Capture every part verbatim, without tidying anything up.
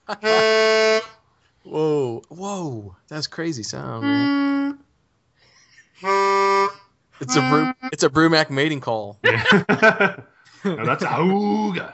Whoa, whoa, that's crazy sound, man. It's a brew, it's a Brumac mating call. Yeah. No, that's auga.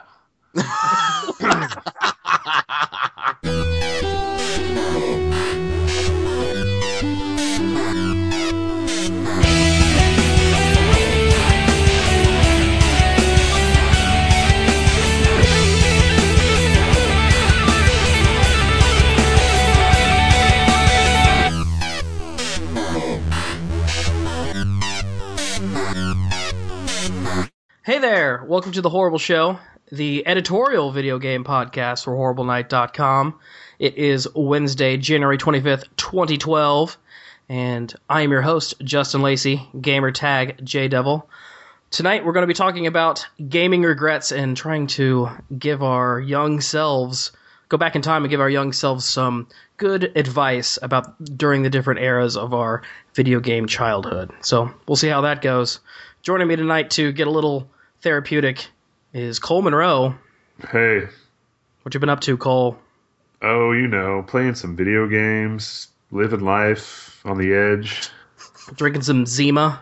Hey there, welcome to The Horrible Show, the editorial video game podcast for Horrible Night dot com. It is Wednesday, January twenty-fifth, twenty twelve, and I am your host, Justin Lacey, gamer tag J-Devil. Tonight we're going to be talking about gaming regrets and trying to give our young selves, go back in time and give our young selves some good advice about during the different eras of our video game childhood. So we'll see how that goes. Joining me tonight to get a little therapeutic is Cole Monroe. Hey. What you been up to, Cole? Oh, you know, playing some video games, living life on the edge. Drinking some Zima.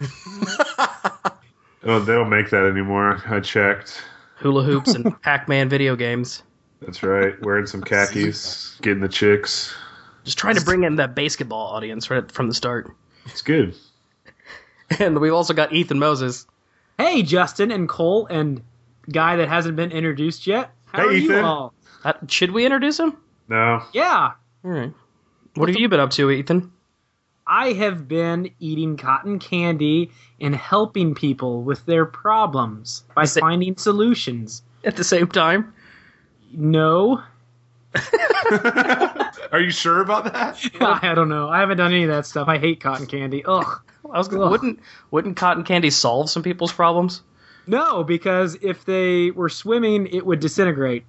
Oh, they don't make that anymore. I checked. Hula hoops and Pac-Man video games. That's right. Wearing some khakis, getting the chicks. Just trying to bring in that basketball audience right from the start. It's good. And we've also got Ethan Moses. Hey, Justin and Cole and guy that hasn't been introduced yet. How Hey, are you Ethan. all? Uh, should we introduce him? No. Yeah, All right. What have you been up to, Ethan? I have been eating cotton candy and helping people with their problems by Sa- finding solutions. At the same time? No, Are you sure about that? I don't know. I haven't done any of that stuff. I hate cotton candy. Ugh. I was gonna, Ugh. wouldn't wouldn't cotton candy solve some people's problems? No, because if they were swimming, it would disintegrate.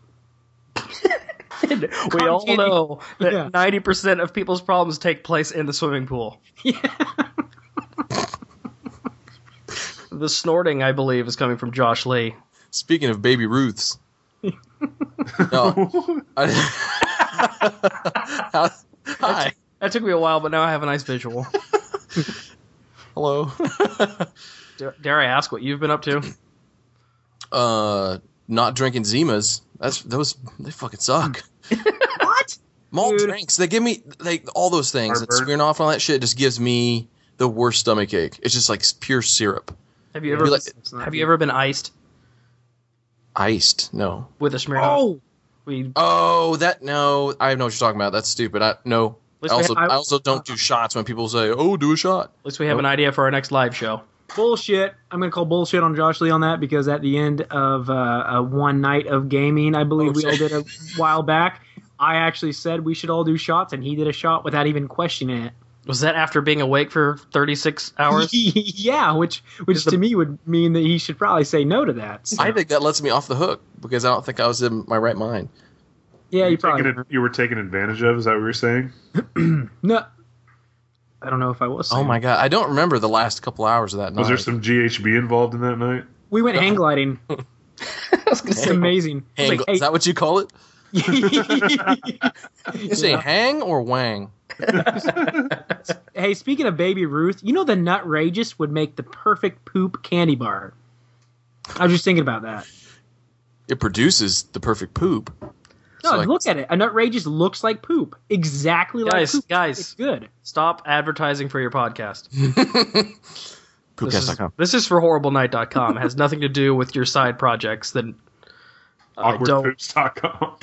We all candy. know that Yeah. ninety percent of people's problems take place in the swimming pool. Yeah. The snorting, I believe, is coming from Josh Lee. Speaking of baby Ruths. No. I, hi. That took me a while, but now I have a nice visual. Hello. Dare, dare I ask what you've been up to? Uh, not drinking Zimas. That's those. They fucking suck. What? Malt Dude. drinks. They give me they all those things. That Heartburn. Smirnoff and all that shit just gives me the worst stomach ache. It's just like pure syrup. Have you ever Be like- have you ever been iced Iced. No. with a Smirnoff? Oh, We Oh, that no. I know what you're talking about. That's stupid. I no. least I we also ha- I also don't do shots when people say, "Oh, do a shot." at least we have an idea for our next live show. bullshit. I'm going to call bullshit on Josh Lee on that because at the end of uh, a one night of gaming, I believe Oh, we all shit. did a while back, I actually said we should all do shots, and he did a shot without even questioning it. Was that after being awake for thirty-six hours? Yeah, which which Is the- to me would mean that he should probably say no to that. So, I think that lets me off the hook because I don't think I was in my right mind. yeah, you you, probably taking it, you were taken advantage of? Is that what you're saying? no. I don't know if I was. Oh saying. my god, I don't remember the last couple hours of that night. Was there some G H B involved in that night? We went hang gliding. I was gonna It's say, amazing. It's hang? like, Is that what you call it? hey, You say hang or wang? hey, speaking of Baby Ruth, you know the Nutrageous would make the perfect poop candy bar. I was just thinking about that. It produces the perfect poop. No, So, like, look at it. A Nutrageous looks like poop. Exactly like Guys, poop. guys. It's good. stop advertising for your podcast. This Poopcast is, dot com. this is for horrible night dot com. It has nothing to do with your side projects that I don't. Awkward poops dot com.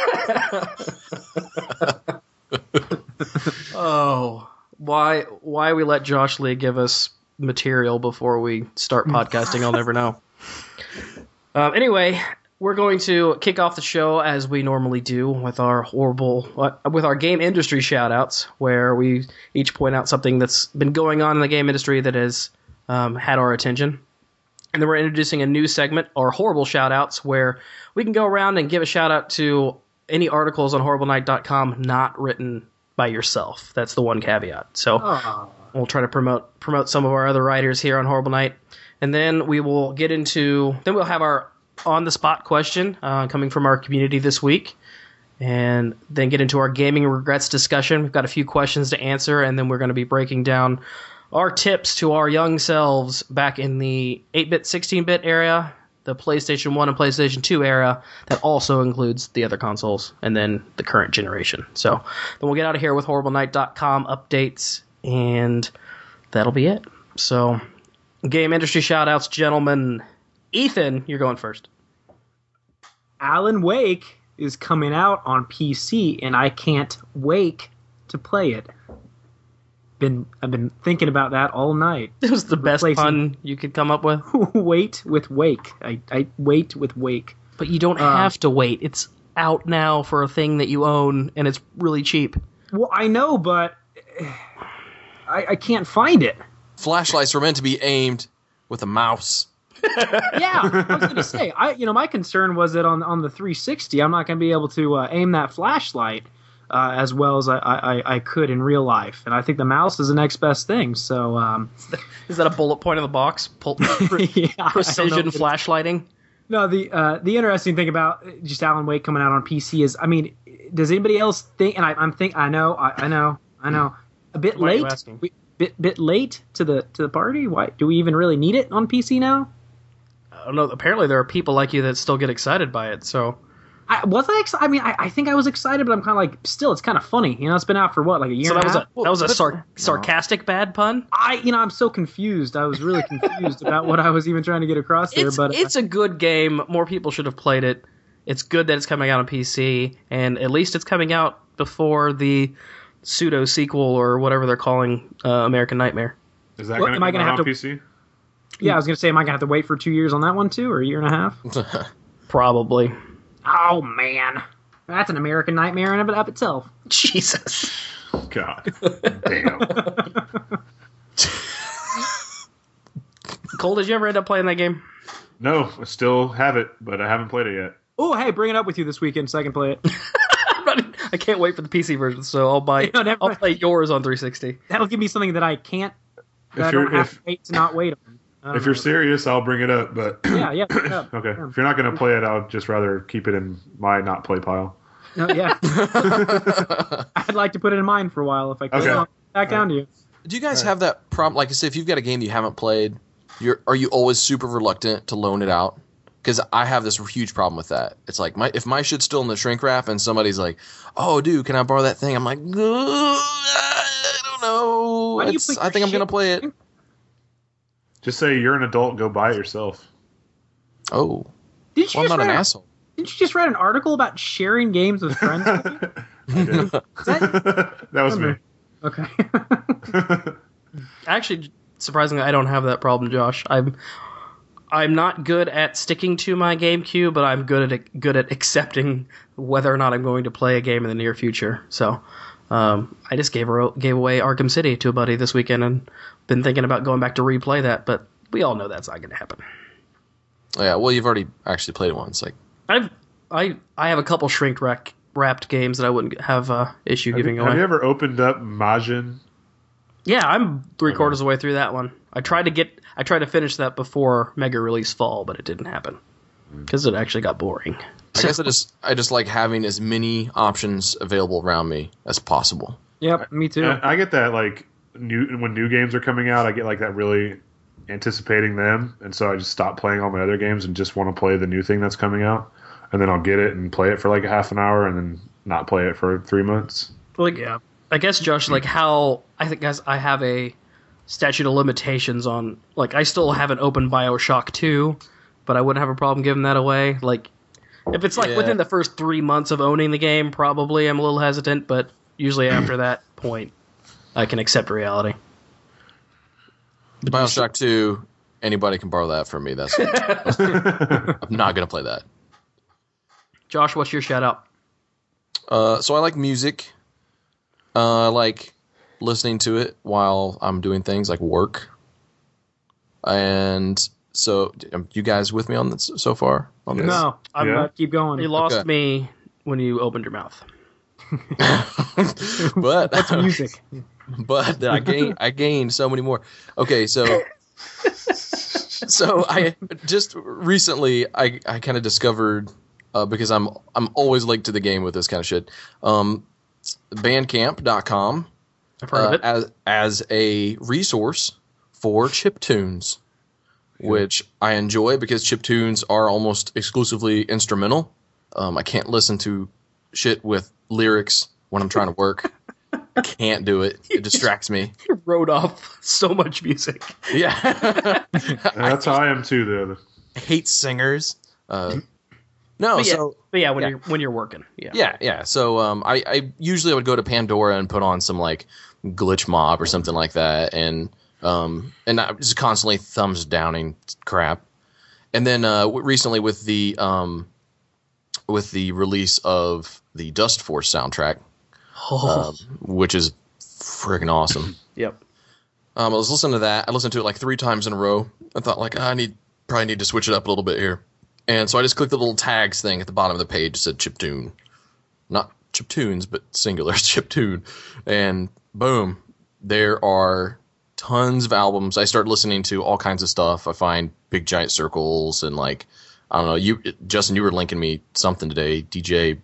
Oh, why why we let Josh Lee give us material before we start podcasting, I'll never know. Um, anyway, we're going to kick off the show as we normally do with our horrible, with our game industry shoutouts, where we each point out something that's been going on in the game industry that has um, had our attention. And then we're introducing a new segment, our horrible shoutouts, where we can go around and give a shout out to any articles on horrible night dot com not written by yourself. That's the one caveat. So Oh. we'll try to promote promote some of our other writers here on Horrible Night. And then we will get into, then we'll have our on-the-spot question uh, coming from our community this week. and then get into our gaming regrets discussion. We've got a few questions to answer, and then we're going to be breaking down our tips to our young selves back in the eight-bit, sixteen-bit era, the PlayStation one and PlayStation two era. That also includes the other consoles, and then the current generation. So then we'll get out of here with horrible night dot com updates, and that'll be it. So game industry shout-outs, gentlemen. Ethan, you're going first. Alan Wake is coming out on P C, and I can't wait to play it. Been I've been thinking about that all night. It was the best Replacing- pun you could come up with. Wait with Wake. I, I wait with Wake. But you don't Um, have to wait. It's out now for a thing that you own, and it's really cheap. Well, I know, but I, I can't find it. Flashlights were meant to be aimed with a mouse. Yeah, I was going to say, I you know, my concern was that on on the three sixty, I'm not going to be able to uh, aim that flashlight uh, as well as I, I, I could in real life, and I think the mouse is the next best thing. So, um, Is that a bullet point in the box? Pul- yeah, I don't know precision if it- flashlighting? No, the uh, the interesting thing about just Alan Wake coming out on P C is, I mean, does anybody else think? And I, I'm think I know, I, I know, I know, a bit Why are you late, asking? We- bit bit late to the to the party. Why do we even really need it on P C now? I don't know. Apparently, there are people like you that still get excited by it. So I was I excited? I mean, I, I think I was excited, but I'm kind of like, still, it's kind of funny. You know, it's been out for what, like a year So and that was a a half? that was a but- sar- sarcastic bad pun. I, you know, I'm so confused. I was really confused about what I was even trying to get across there. It's But uh, it's a good game. More people should have played it. It's good that it's coming out on P C, and at least it's coming out before the pseudo sequel or whatever they're calling uh, American Nightmare. Is that Well, going am I to gonna come out have on to- P C? yeah, I was gonna say, am I gonna have to wait for two years on that one too, or a year and a half? Probably. Oh man, that's an American nightmare in and of itself. Jesus. God damn. Cole, did you ever end up playing that game? No, I still have it, but I haven't played it yet. Oh, hey, bring it up with you this weekend so I can play it. I'm not, I can't wait for the P C version, so I'll buy. Yeah, never- I'll play yours on three sixty. That'll give me something that I can't. That If I you're- don't have if- to wait to not wait on. I don't If you're know. serious, I'll bring it up. But yeah, yeah, yeah. okay, Yeah. if you're not going to play it, I'll just rather keep it in my not play pile. No, yeah. I'd like to put it in mine for a while if I could. Okay. I'll back down to you. Do you guys have that problem? Like I said, if you've got a game you haven't played, you're are you always super reluctant to loan it out? Because I have this huge problem with that. It's like my if my shit's still in the shrink wrap and somebody's like, "Oh, dude, can I borrow that thing?" I'm like, "Ugh, I don't know. Why do you It's- put I your think I'm gonna shit- play it." Just say you're an adult, go buy it yourself. Oh, Didn't you well, I'm just not an write a- asshole. Didn't you just write an article about sharing games with friends? I did. that- that was me. Okay. Actually, surprisingly, I don't have that problem, Josh. I'm I'm not good at sticking to my GameCube, but I'm good at good at accepting whether or not I'm going to play a game in the near future. So, um, I just gave her, gave away Arkham City to a buddy this weekend, and been thinking about going back to replay that. But we all know that's not going to happen. Yeah, well, you've already actually played once. Like, I've I I have a couple shrink wrapped wrapped games that I wouldn't have uh, issue Have giving you, away. have you ever opened up Majin? Yeah, I'm three Okay. quarters of the way through that one. I tried to get, I tried to finish that before Mega Release Fall, but it didn't happen because it actually got boring. I guess I just I just like having as many options available around me as possible. Yep, me too. I, I get that like new when new games are coming out, I get like that really anticipating them, and so I just stop playing all my other games and just want to play the new thing that's coming out, and then I'll get it and play it for like a half an hour, and then not play it for three months. Like, yeah, I guess Josh, like how I think guys, I have a statute of limitations on, like, I still haven't opened BioShock two, but I wouldn't have a problem giving that away. Like, if it's like Yeah. within the first three months of owning the game, probably I'm a little hesitant, but usually after that point, I can accept reality. BioShock two, anybody can borrow that from me. That's I'm not gonna play that. Josh, what's your shout out? Uh, so I like music. Uh, I like listening to it while I'm doing things like work. And so, um, you guys with me on this so far? On this? No, I'm Yeah. uh, keep going. You lost Okay. me when you opened your mouth. but That's music. but I gained I gained so many more. Okay, so so I just recently I I kind of discovered uh, because I'm I'm always linked to the game with this kind of shit. Um, bandcamp dot com I've heard uh, of it. as as a resource for chiptunes, which I enjoy because chiptunes are almost exclusively instrumental. Um, I can't listen to shit with lyrics when I'm trying to work. I can't do it. It distracts me. You wrote off so much music. Yeah. And that's how I am too, though. I hate singers. Uh, no, But yeah, so but yeah, when yeah. you're when you're working, yeah, yeah, yeah. So um, I, I usually would go to Pandora and put on some like Glitch Mob or something like that, and um, and I just constantly thumbs downing crap. And then uh, w- recently with the um, with the release of the Dust Force soundtrack, Oh, um, which is friggin' awesome. yep. Um, I was listening to that. I listened to it like three times in a row. I thought like I need probably need to switch it up a little bit here. And so I just clicked the little tags thing at the bottom of the page that said chiptune. Not chiptunes, but singular chiptune. And boom, there are tons of albums. I started listening to all kinds of stuff. I find Big Giant Circles and like, I don't know, you Justin, you were linking me something today. D J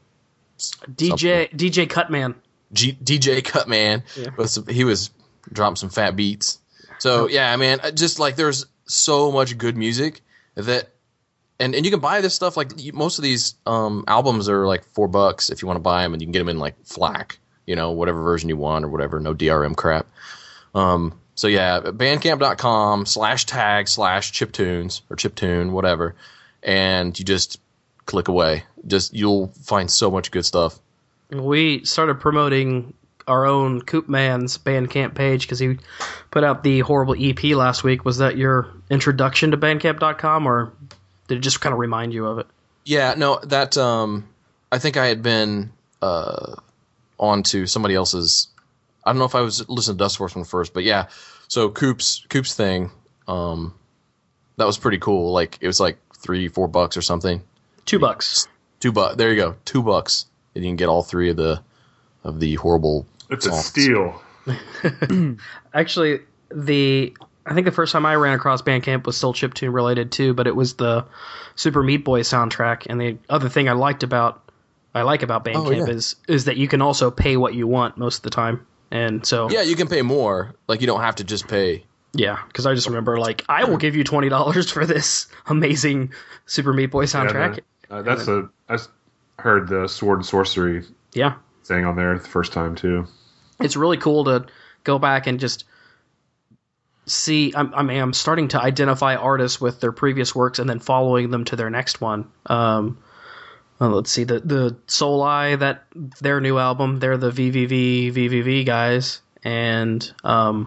D J D J Cutman. G, D J Cutman. Yeah. With some, he was dropping some fat beats. So yeah, I mean, just like there's so much good music that, and, and you can buy this stuff like you, most of these um, albums are like four bucks if you want to buy them, and you can get them in like FLAC, you know, whatever version you want or whatever, no D R M crap. Um, so yeah, bandcamp dot com slash tag slash chiptunes or chiptune, whatever, and you just click away. Just you'll find so much good stuff. We started promoting our own Coop Man's Bandcamp page because he put out the Horrible E P last week. Was that your introduction to bandcamp dot com, or did it just kind of remind you of it? Yeah, no, that um, I think I had been uh, on to somebody else's. I don't know if I was listening to Dust Force one first, but yeah. So Coop's Coop's thing, um, that was pretty cool. Like it was like three, four bucks or something. Two bucks. Two bucks. There you go. Two bucks, and you can get all three of the of the horrible. It's a songs. steal. Actually, the I think the first time I ran across Bandcamp was still chiptune related too, but it was the Super Meat Boy soundtrack. And the other thing I liked about I like about Bandcamp Oh, yeah. is is that you can also pay what you want most of the time. And so Yeah, you can pay more. Like you don't have to just pay. yeah, because I just remember like I will give you twenty dollars for this amazing Super Meat Boy soundtrack. Yeah, uh, that's a. I s- heard the Sword and Sorcery Yeah. thing on there the first time too. It's really cool to go back and just see. I'm, I mean, I'm starting to identify artists with their previous works and then following them to their next one. Um, well, let's see the the Soul Eye, that their new album. They're the V V V V V V guys, and um,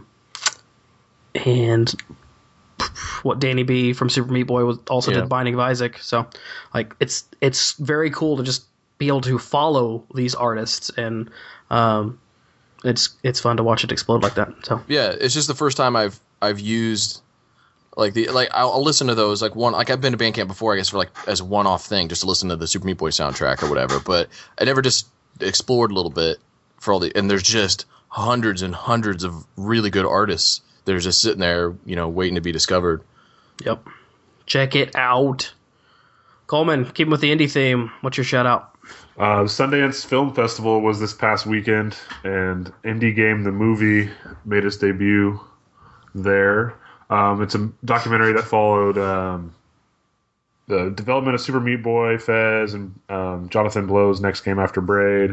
and what Danny B from Super Meat Boy was also Yeah. did Binding of Isaac. So like it's it's very cool to just be able to follow these artists, and um, it's it's fun to watch it explode like that. So Yeah, it's just the first time I've I've used like the like I'll, I'll listen to those like one like I've been to Bandcamp before, I guess, for like as a one off thing, just to listen to the Super Meat Boy soundtrack or whatever. But I never just explored a little bit for all the and there's just hundreds and hundreds of really good artists that are just sitting there, you know, waiting to be discovered. yep, check it out. Coleman, keep with the indie theme. What's your shout out? Uh, the Sundance Film Festival was this past weekend, and Indie Game the movie made its debut there. Um, it's a documentary that followed um, the development of Super Meat Boy, Fez, and um, Jonathan Blow's next game after Braid.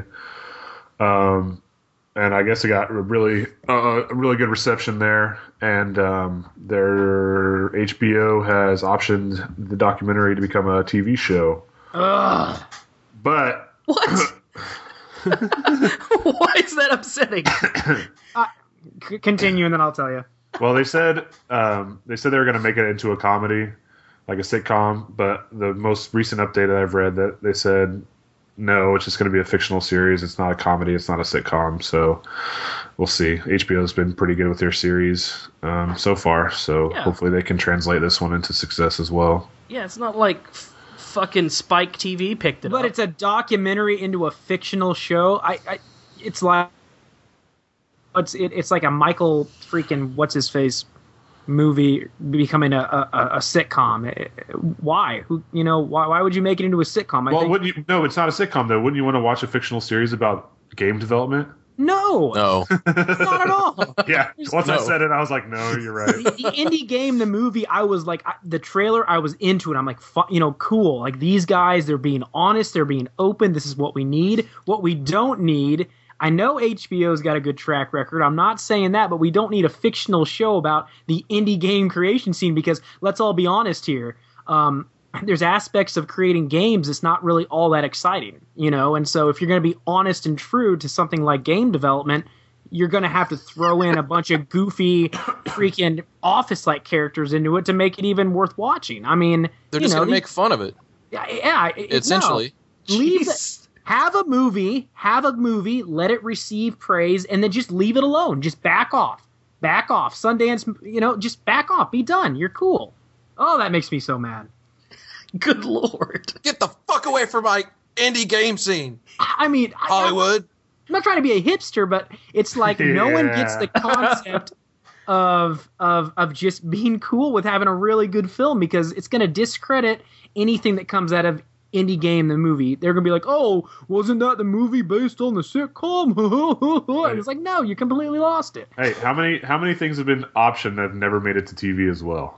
Um, and I guess it got a really uh, a really good reception there. And um, their H B O has optioned the documentary to become a T V show. Ugh. But What? Why is that upsetting? C- continue, and then I'll tell you. well, they said um, they said they were going to make it into a comedy, like a sitcom. But the most recent update that I've read, that they said no, it's just going to be a fictional series. It's not a comedy. It's not a sitcom. So we'll see. H B O's been pretty good with their series um, so far. So Yeah. hopefully they can translate this one into success as well. Yeah, it's not like f- fucking Spike T V picked it But up. it's a documentary into a fictional show. I, I it's like it's it, it's like a Michael freaking what's his face movie becoming a, a, a sitcom. Why? Who? You know, why? Why would you make it into a sitcom? I well, think, wouldn't you? No, it's not a sitcom though. Wouldn't you want to watch a fictional series about game development? no, No. not at all. Yeah. Once I No. said it, I was like, no, you're right. the, the indie game, the movie, I was like, I, the trailer, I was into it. I'm like, fu- you know, cool. Like these guys, they're being honest, they're being open. This is what we need. What we don't need. I know H B O's got a good track record. I'm not saying that, but we don't need a fictional show about the indie game creation scene because let's all be honest here. Um, there's aspects of creating games that's not really all that exciting, you know? And so if you're going to be honest and true to something like game development, you're going to have to throw in a bunch of goofy freaking Office-like characters into it to make it even worth watching. I mean, They're you just know, going to the- make fun of it, yeah, yeah, it- essentially. no. Leave the, Jeez. have a movie, have a movie, let it receive praise, and then just leave it alone. Just back off. Back off. Sundance, you know, just back off. Be done. You're cool. Oh, that makes me so mad. Good lord. Get the fuck away from my indie game scene, I mean, I- Hollywood. I'm not trying to be a hipster, but it's like no one gets the Yeah. concept of of of just being cool with having a really good film because it's going to discredit anything that comes out of indie game the movie. They're going to be like, "Oh, wasn't that the movie based on the sitcom?" And it's like, "No, you completely lost it." Hey, how many how many things have been optioned that have never made it to T V as well?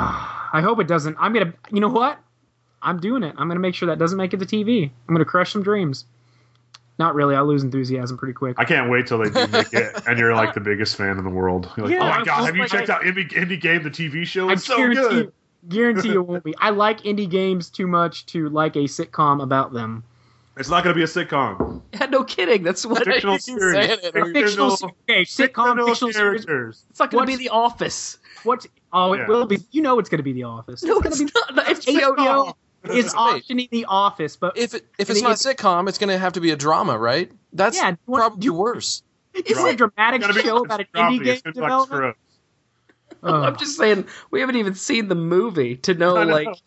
I hope it doesn't. I'm going to You know what? I'm doing it. I'm going to make sure that doesn't make it to T V. I'm going to crush some dreams. Not really. I lose enthusiasm pretty quick. I can't wait till they do make it, and you're like the biggest fan in the world. You're like, Yeah, oh I my god, was have you like- checked out Indie, Indie Game, the T V show? I It's so guarantee good. You, guarantee you won't be. I like indie games too much to like a sitcom about them. It's not going to be a sitcom. Yeah, no kidding. That's what it Fictional is. series. saying it. Fictional, Fictional, se- okay, sitcom, fictional fictional series. characters. It's not going to be What's- The Office. What? Oh, it Yeah. will be. You know, it's going to be The Office. No, it's it's going to be. not. It's H B O is Wait. optioning The Office, but If it, if And it's not it- a sitcom, it's going to have to be a drama, right? That's Yeah, what- probably you- worse. it's a dramatic It's gotta be show about an comedy. indie game It's gonna be development. like Oh. I'm just saying, we haven't even seen the movie to know, I know. like,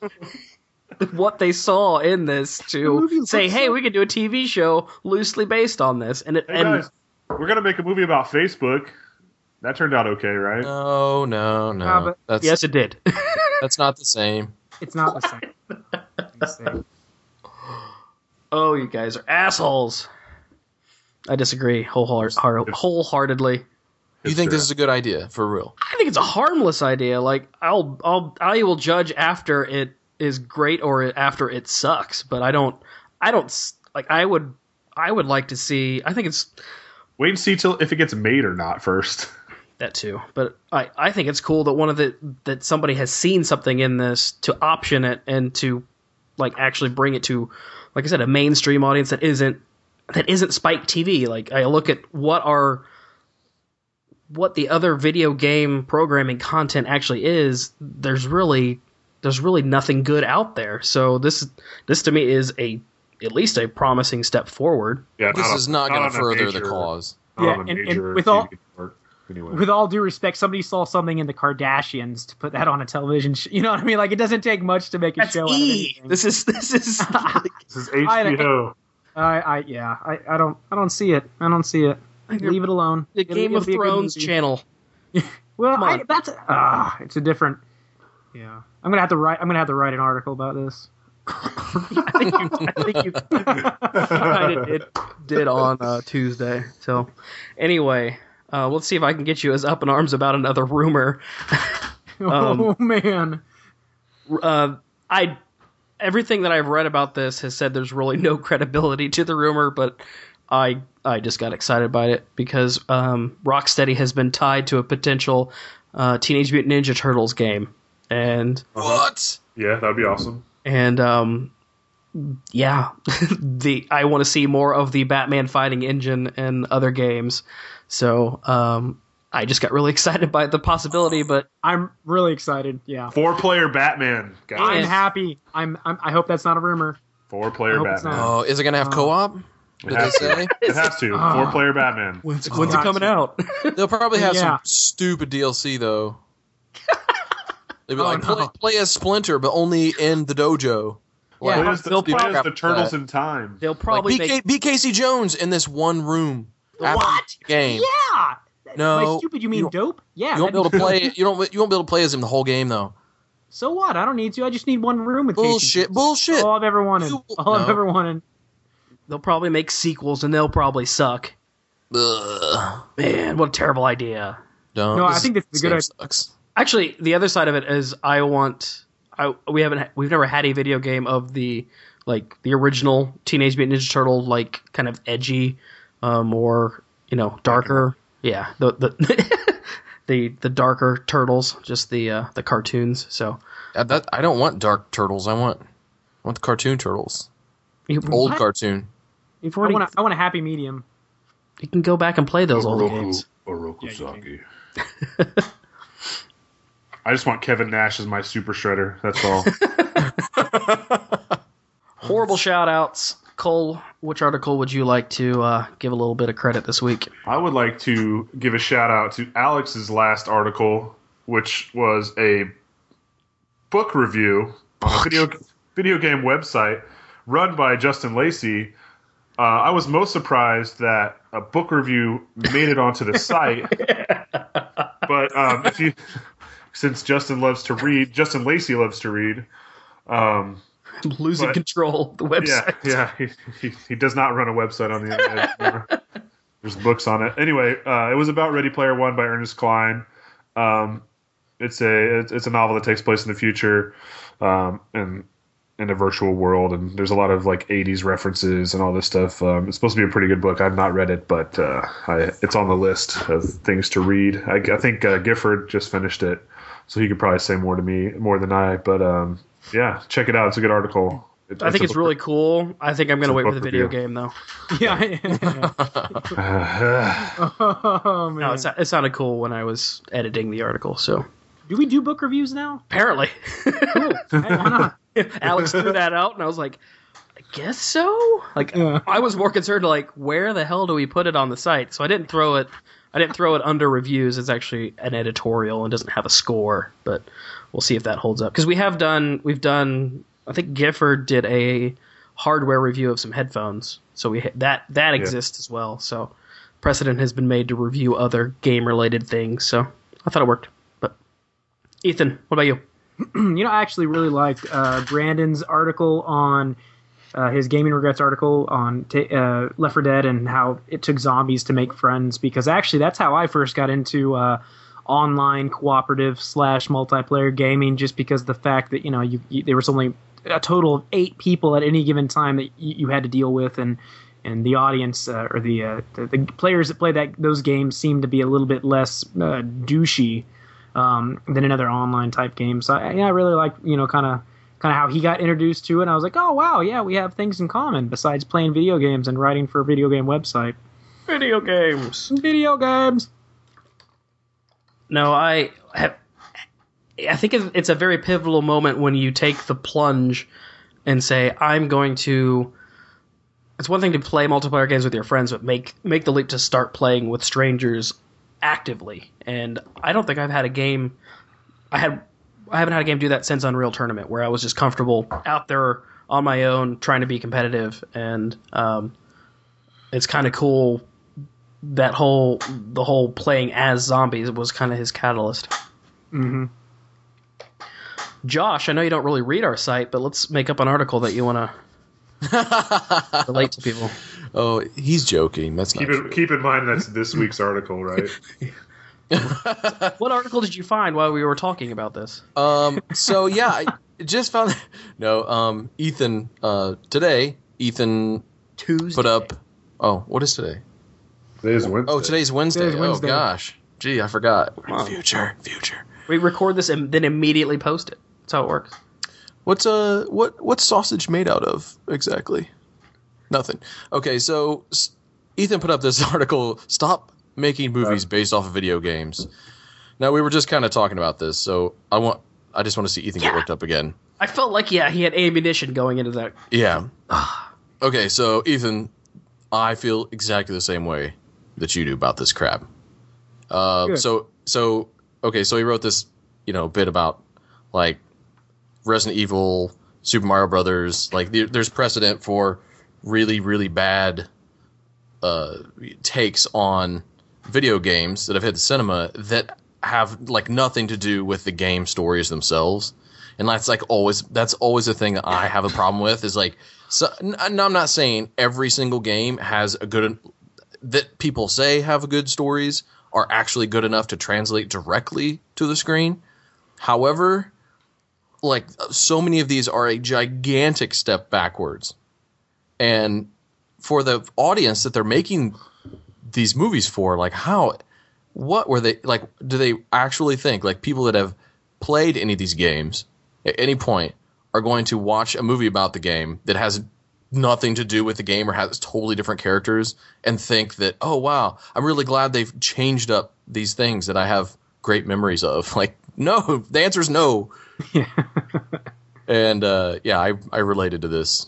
what they saw in this The to movie say, looks hey, so- we could do a T V show loosely based on this. And it, Hey and guys, we're going to make a movie about Facebook. That turned out okay, right? No, no, no. Ah, but- that's yes, it did. that's not the same. It's not the same. It's the same. Oh, you guys are assholes. I disagree wholeheart- heart- wholeheartedly. You think this is a good idea for real? I think it's a harmless idea. Like I'll, I'll, I will judge after it is great or after it sucks. But I don't, I don't s- like. I would, I would like to see. I think it's Wait and see till if it gets made or not first. that too. But I, I think it's cool that one of the that somebody has seen something in this to option it and to like actually bring it to, like I said, a mainstream audience that isn't that isn't Spike T V. Like I look at what are what the other video game programming content actually is. There's really there's really nothing good out there. So this this to me is a at least a promising step forward. Yeah, This a- is not going on to a furher major- the cause. not Yeah, on a and- and major with all- T V network. Anyway. With all due respect, somebody saw something in the Kardashians to put that on a television. Sh- you know what I mean? Like it doesn't take much to make a That's show out of E. anything. This is this is This is H I- B O. I, I, yeah, I, I don't, I don't see it. I don't see it. Leave it alone. the It'll- Game it'll of be a good Thrones movie. channel. Well, Come I, on. that's ah, it's a different. Yeah, I'm gonna have to write. I'm gonna have to write an article about this. I think you, I think you kind of did, did on uh, Tuesday. So, anyway, uh, let's see if I can get you as up in arms about another rumor. Um, oh man, Uh, I everything that I've read about this has said there's really no credibility to the rumor, but I I just got excited by it because um, Rocksteady has been tied to a potential uh, Teenage Mutant Ninja Turtles game, and What? Yeah, that'd be awesome. and um, yeah, the I want to see more of the Batman fighting engine and other games. So um, I just got really excited by the possibility, but I'm really excited. Yeah, Four player Batman, guys. I'm And- happy. I'm, I'm. I hope that's not a rumor. Four I player hope it's Batman. not. Oh, is it going to have Oh. co-op? It Did they has to. say? It has to. Ah. Four player Batman. when's, Oh, when's it got coming to. out? They'll probably have Yeah. some stupid D L C though. They'll be Oh, like, no. play, play as Splinter, but only in the dojo. Yeah. Play Like, as the, they'll play probably- as the Turtles that. in Time. They'll like probably B K, make B. Casey Jones in this one room. after What? the game. Yeah, No, By stupid, you mean you dope? Yeah. You won't be that'd able to dope. play. You don't. You won't be able to play as him the whole game though. So what? I don't need to. I just need one room with Bullshit. Casey. Bullshit. All I've ever wanted. You- All I've no. ever wanted. They'll probably make sequels, and they'll probably suck. Ugh. Man, what a terrible idea. Don't. No, I This- think that's a this good game idea. Sucks. Actually, the other side of it is I want. I we haven't we've never had a video game of the like the original Teenage Mutant Ninja Turtle like kind of edgy, um, or you know darker. Yeah, the the the the darker turtles, just the uh, the cartoons. So Uh, that I don't want dark turtles. I want. I want the cartoon turtles. you, Old What? cartoon. you've I already want, a, I want a happy medium. you can go back and play those old games. Orokusaki. I just want Kevin Nash as my Super Shredder. That's all. Horrible shout outs. Cole, which article would you like to uh, give a little bit of credit this week? I would like to give a shout out to Alex's last article, which was a book review on a video video game website run by Justin Lacey. Uh, I was most surprised that a book review made it onto the site. But um, if you, since Justin loves to read, Justin Lacey loves to read. Um, I'm losing But- control of the website. Yeah, yeah. He, he, he does not run a website on the internet anymore. There's books on it. Anyway, uh, it was about Ready Player One by Ernest Cline. Um, it's a it's, it's a novel that takes place in the future, um, and in a virtual world, and there's a lot of like eighties references and all this stuff. Um, it's supposed to be a pretty good book. I've not read it, but uh, I, it's on the list of things to read. I, I think uh, Gifford just finished it, so he could probably say more to me more than I. But um, yeah, check it out. It's a good article. It, I think it's a really cool. I think I'm going to a wait for book the video review. game, though. Yeah. oh man. No, it, sou- it sounded cool when I was editing the article, so Do we do book reviews now? apparently. Cool. Hey, why not? Alex threw that out, and I was like, I guess so? Like, Yeah. I was more concerned, like, where the hell do we put it on the site? So I didn't throw it I didn't throw it under reviews. It's actually an editorial and doesn't have a score, but we'll see if that holds up. Because we have done, we've done, I think Gifford did a hardware review of some headphones, so we that that exists as well. So precedent has been made to review other game related things. So I thought it worked. But Ethan, what about you? You know, I actually really liked uh, Brandon's article on uh, his gaming regrets article on t- uh, Left four Dead and how it took zombies to make friends, because actually that's how I first got into uh, online cooperative slash multiplayer gaming, just because the fact that, you know, you, you there was only a total of eight people at any given time that you, you had to deal with, and and the audience uh, or the, uh, the the players that play that those games seemed to be a little bit less uh, douchey um, than another online type game. So I, yeah, I really like, you know, kind of kind of how he got introduced to it. And I was like, oh wow, yeah, we have things in common besides playing video games and writing for a video game website. Video games. Video games. No, I have. I think it- it's a very pivotal moment when you take the plunge and say, "I'm going to." It's one thing to play multiplayer games with your friends, but make make the leap to start playing with strangers actively. And I don't think I've had a game. I had. I haven't had a game do that since Unreal Tournament, where I was just comfortable out there on my own trying to be competitive, and um, it's kind of cool. That whole the whole playing as zombies was kind of his catalyst. Mm-hmm. Josh, I know you don't really read our site, but let's make up an article that you want to relate to people. Oh, he's joking. That's not Keep true. it, keep in mind that's this week's article, right? What article did you find while we were talking about this? Um. So yeah, I just found. No. Um. Ethan. Uh. Today, Ethan Tuesday. put up. Oh, what is today? Today's Wednesday. Oh, today's Wednesday. Today's Wednesday. Oh gosh. Gee, I forgot. Wow. Future. Future. We record this and then immediately post it. That's how it works. What's uh what what's sausage made out of exactly? Nothing. Okay, so s- Ethan put up this article. Stop making movies based off of video games. Now we were just kind of talking about this, so I want I just want to see Ethan get Yeah. worked up again. I felt like, yeah, he had ammunition going into that. Yeah. Okay, so Ethan, I feel exactly the same way that you do about this crap. Uh, Good. so so okay, so he wrote this, you know, bit about like Resident Evil, Super Mario Brothers. Like there, there's precedent for really really bad uh, takes on video games that have hit the cinema that have like nothing to do with the game stories themselves. And that's like always that's always a thing that I have a problem with is like so no, I'm not saying every single game has a good that people say have good stories are actually good enough to translate directly to the screen. However, like so many of these are a gigantic step backwards. And for the audience that they're making these movies for, like how what were they like do they actually think like people that have played any of these games at any point are going to watch a movie about the game that has nothing to do with the game or has totally different characters and think that, oh, wow, I'm really glad they've changed up these things that I have great memories of. Like, no, the answer is no. Yeah. And, uh, yeah, I, I related to this.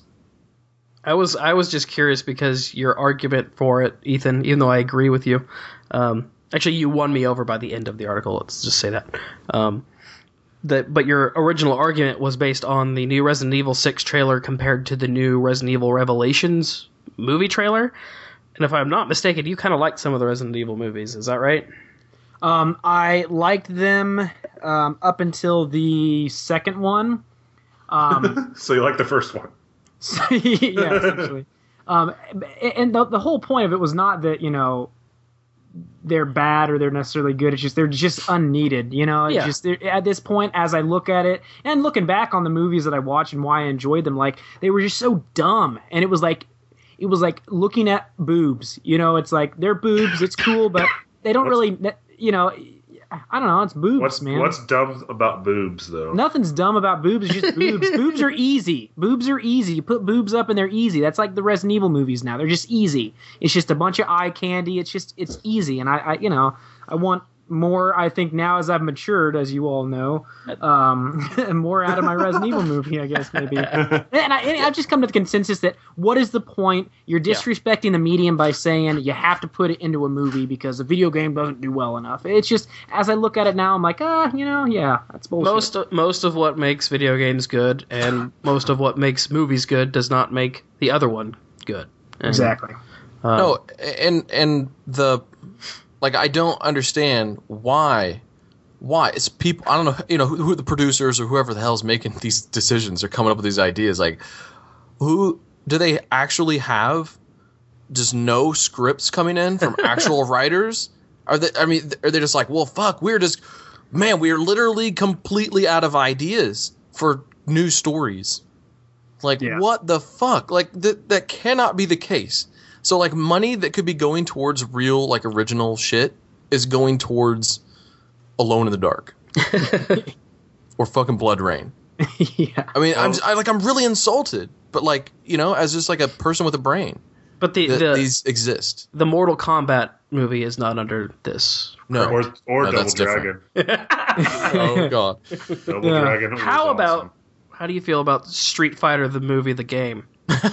I was I was just curious because your argument for it, Ethan, even though I agree with you, um, actually you won me over by the end of the article. Let's just say that. Um, that, but your original argument was based on the new Resident Evil six trailer compared to the new Resident Evil Revelations movie trailer. And if I'm not mistaken, you kind of liked some of the Resident Evil movies. Is that right? Um, I liked them um, up until the second one. Um, So you like the first one? yeah, essentially. Um, and the, the whole point of it was not that, you know, they're bad or they're necessarily good. It's just they're just unneeded, you know. It's Yeah. just at this point, as I look at it and looking back on the movies that I watched and why I enjoyed them, like they were just so dumb. And it was like it was like looking at boobs. You know, it's like they're boobs. It's cool, but they don't What's- really, you know. I don't know. It's boobs, What's man. what's dumb about boobs though? Nothing's dumb about boobs. It's just boobs. Boobs are easy. Boobs are easy. You put boobs up and they're easy. That's like the Resident Evil movies now. They're just easy. It's just a bunch of eye candy. It's just it's easy. And I, I you know, I want more. I think now as I've matured, as you all know, um, more out of my Resident Evil movie, I guess maybe. And, I, and I've just come to the consensus that what is the point? You're disrespecting the medium by saying you have to put it into a movie because a video game doesn't do well enough. It's just as I look at it now, I'm like, ah, you know, yeah, that's bullshit. Most of, most of what makes video games good and most of what makes movies good does not make the other one good. And, Exactly. um, No, and and the like I don't understand why why it's people I don't know you know who, who the producers or whoever the hell's making these decisions or coming up with these ideas, like who do they actually have just no scripts coming in from actual writers? Are they I mean are they just like, well fuck, we're just man, we're literally completely out of ideas for new stories. Like Yeah. what the fuck? Like that that cannot be the case. So like money that could be going towards real like original shit is going towards Alone in the Dark or fucking Blood Rain. Yeah. I mean, I'm Well- just, I like I'm really insulted, but like you know, as just like a person with a brain, but the that the, these exist. the Mortal Kombat movie is not under this. No, Or or No, Double that's different. Dragon. oh god, Double Yeah. Dragon. was How awesome. about how do you feel about Street Fighter the movie, the game?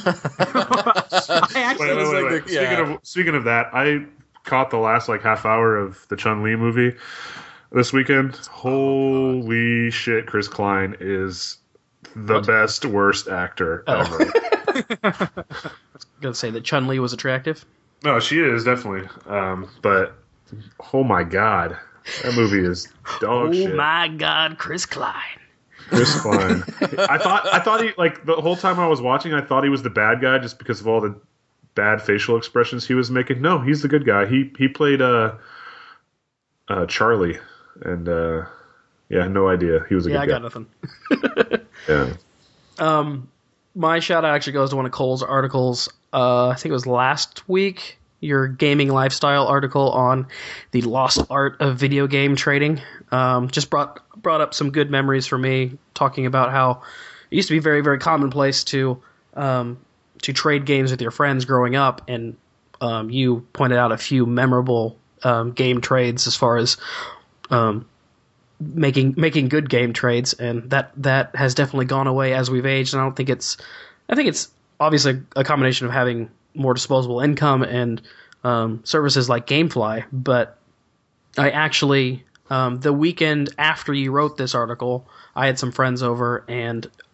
I actually Wait, wait, wait, like wait. the- yeah. Speaking of speaking of that, I caught the last like half hour of the Chun Li movie this weekend. Holy shit, Chris Klein is the What? best worst actor Oh. ever. I'm gonna say that Chun Li was attractive. No, she is definitely. Um, but oh my god, that movie is dog oh shit. my God, Chris Klein. Chris Klein. I thought I thought he like the whole time I was watching, I thought he was the bad guy just because of all the bad facial expressions he was making. No, he's the good guy. He he played uh, uh Charlie, and uh, yeah, no idea. He was a Yeah, I good got nothing. guy. Yeah. Um, my shout out actually goes to one of Cole's articles. Uh, I think it was last week. Your gaming lifestyle article on the lost art of video game trading. Um, just brought brought up some good memories for me, talking about how it used to be very very commonplace to um, to trade games with your friends growing up, and um, you pointed out a few memorable um, game trades as far as um, making making good game trades, and that that has definitely gone away as we've aged. And I don't think it's I think it's obviously a combination of having more disposable income and um, services like GameFly, but I actually um, the weekend after you wrote this article, I had some friends over, and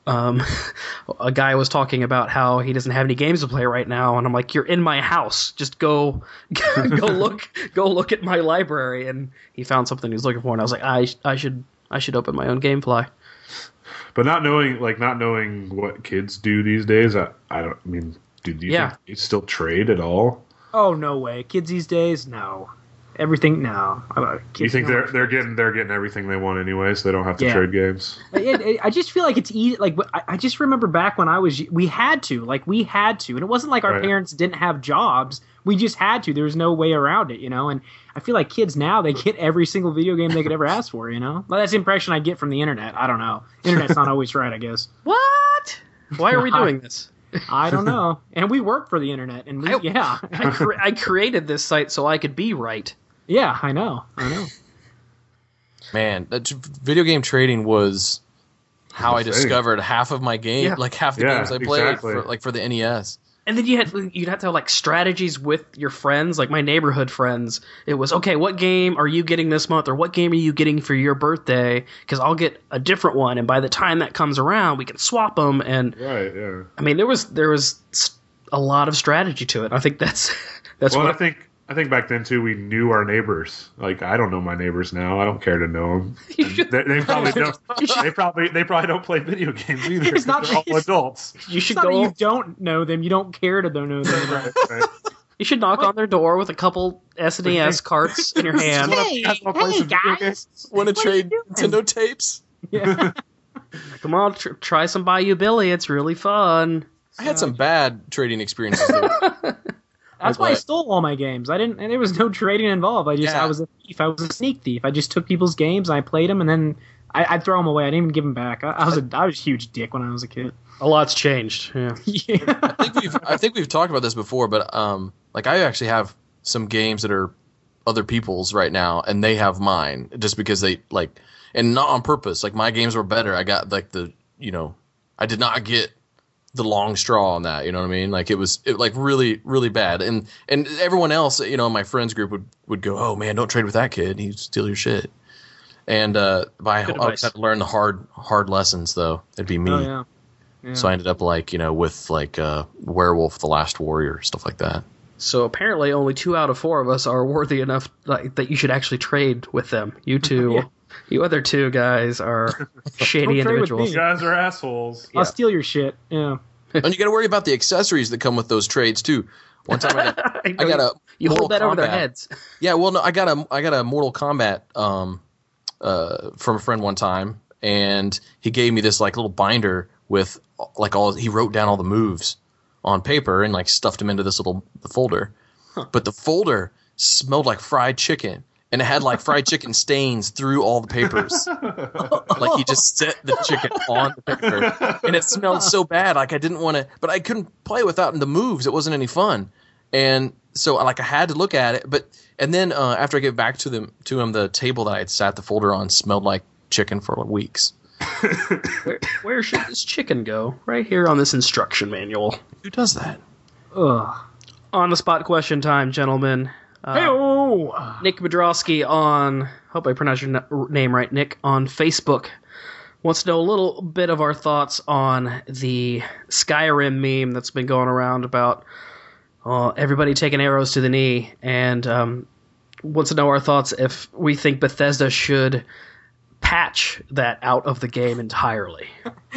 um, a guy was talking about how he doesn't have any games to play right now, and I'm like, you're in my house. Just go, go look, go look at my library. And he found something he was looking for, and I was like, I, I should, I should open my own GameFly. But not knowing, like, not knowing what kids do these days, I, I don't I mean, do you Yeah. think they still trade at all? Oh, no way. Kids these days, no. Everything, no. Uh, Kids You think know they're what- they're getting they're getting everything they want anyway, so they don't have to Yeah. trade games? It, it, I just feel like it's easy. Like I, I just remember back when I was, we had to, like we had to, and it wasn't like our Right. parents didn't have jobs. We just had to. There was no way around it, you know. And I feel like kids now, they get every single video game they could ever ask for, you know. Well, that's the impression I get from the internet. I don't know. Internet's not always right, I guess. What? Why are we doing this? I don't know. And we work for the internet, and we, I- yeah, I, cre- I created this site so I could be right. yeah, I know, I know. Man, that video game trading was how I Insane. discovered half of my game, Yeah. like half the Yeah, games I played, exactly. for, like for the N E S. And then you had you'd have to have like strategies with your friends, like my neighborhood friends. It was okay. What game are you getting this month, or what game are you getting for your birthday? Because I'll get a different one, and by the time that comes around, we can swap them. And Right, yeah. I mean, there was there was s- a lot of strategy to it. I think that's that's Well, what I think I think back then too, we knew our neighbors. Like, I don't know my neighbors now. I don't care to know them. You should- They, they probably don't. They probably they probably don't play video games either. It's not- 'cause they're all adults. you It's should not that go. you don't know them, you don't care to know them. Right, right. You should knock on their door with a couple S N E S carts in your hand. Hey, Guys wanna play hey, some video guys. Want to What are you trade doing? Nintendo tapes? Yeah. Come on, tr- try some Bayou Billy. It's really fun. I had some bad trading experiences. Though. That's why I What? stole all my games. I didn't, and there was no trading involved. I just, Yeah. I was a thief. I was a sneak thief. I just took people's games, I played them, and then I, I'd throw them away. I didn't even give them back. I, I was a, I was a huge dick when I was a kid. A lot's changed. Yeah. Yeah. I think we've I think we've talked about this before, but um, like I actually have some games that are other people's right now, and they have mine just because they like, and not on purpose. Like my games were better. I got like the you know, I did not get the long straw on that. You know what I mean? Like it was it, like really really bad, and and everyone else, you know, in my friends group would would go, oh man, don't trade with that kid. He'd steal your shit. And uh, by I Good always advice. had to learn the hard hard lessons though. It'd be me. Oh yeah. Yeah. So I ended up like, you know, with like uh, Werewolf, The Last Warrior, stuff like that. So apparently, only two out of four of us are worthy enough like, that you should actually trade with them. You two, Yeah. you other two guys are shady Don't trade with individuals. me. You guys are assholes. Yeah. I'll steal your shit. Yeah. And you got to worry about the accessories that come with those trades too. One time I got, I I got a you Mortal hold that over their Kombat. heads. Yeah, well, no, I got a I got a Mortal Kombat um, uh, from a friend one time, and he gave me this like little binder with like all he wrote down all the moves on paper and like stuffed them into this little folder. But the folder smelled like fried chicken, and it had like fried chicken stains through all the papers. Like he just set the chicken on the paper, and it smelled so bad. Like I didn't want to, but I couldn't play without the moves. It wasn't any fun, and so like I had to look at it. But and then uh, after I gave back to them to him, the table that I had sat the folder on smelled like chicken for like weeks. Where, where should this chicken go? Right here on this instruction manual. Who does that? Ugh. On the spot question time, gentlemen. Uh, Hey-oh. Nick Bedrosky on, hope I pronounced your n- name right, Nick, on Facebook wants to know a little bit of our thoughts on the Skyrim meme that's been going around about uh, everybody taking arrows to the knee, and um, wants to know our thoughts if we think Bethesda should patch that out of the game entirely.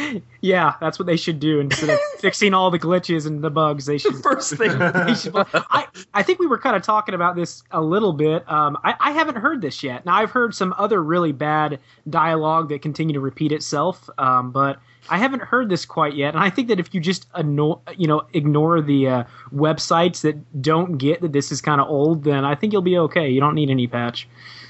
Yeah, that's what they should do instead of fixing all the glitches and the bugs. They should. First thing. They should I, I think we were kind of talking about this a little bit. Um, I, I haven't heard this yet. Now, I've heard some other really bad dialogue that continue to repeat itself, um, but I haven't heard this quite yet. And I think that if you just anno- you know ignore the uh, websites that don't get that this is kind of old, then I think you'll be okay. You don't need any patch.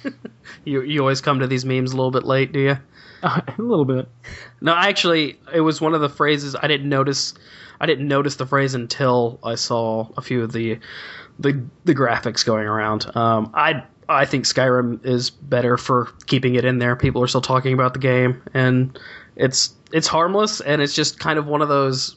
You you always come to these memes a little bit late, do you? Uh, a little bit. No, actually, it was one of the phrases I didn't notice. I didn't notice the phrase until I saw a few of the the, the graphics going around. Um, I I think Skyrim is better for keeping it in there. People are still talking about the game, and it's it's harmless, and it's just kind of one of those.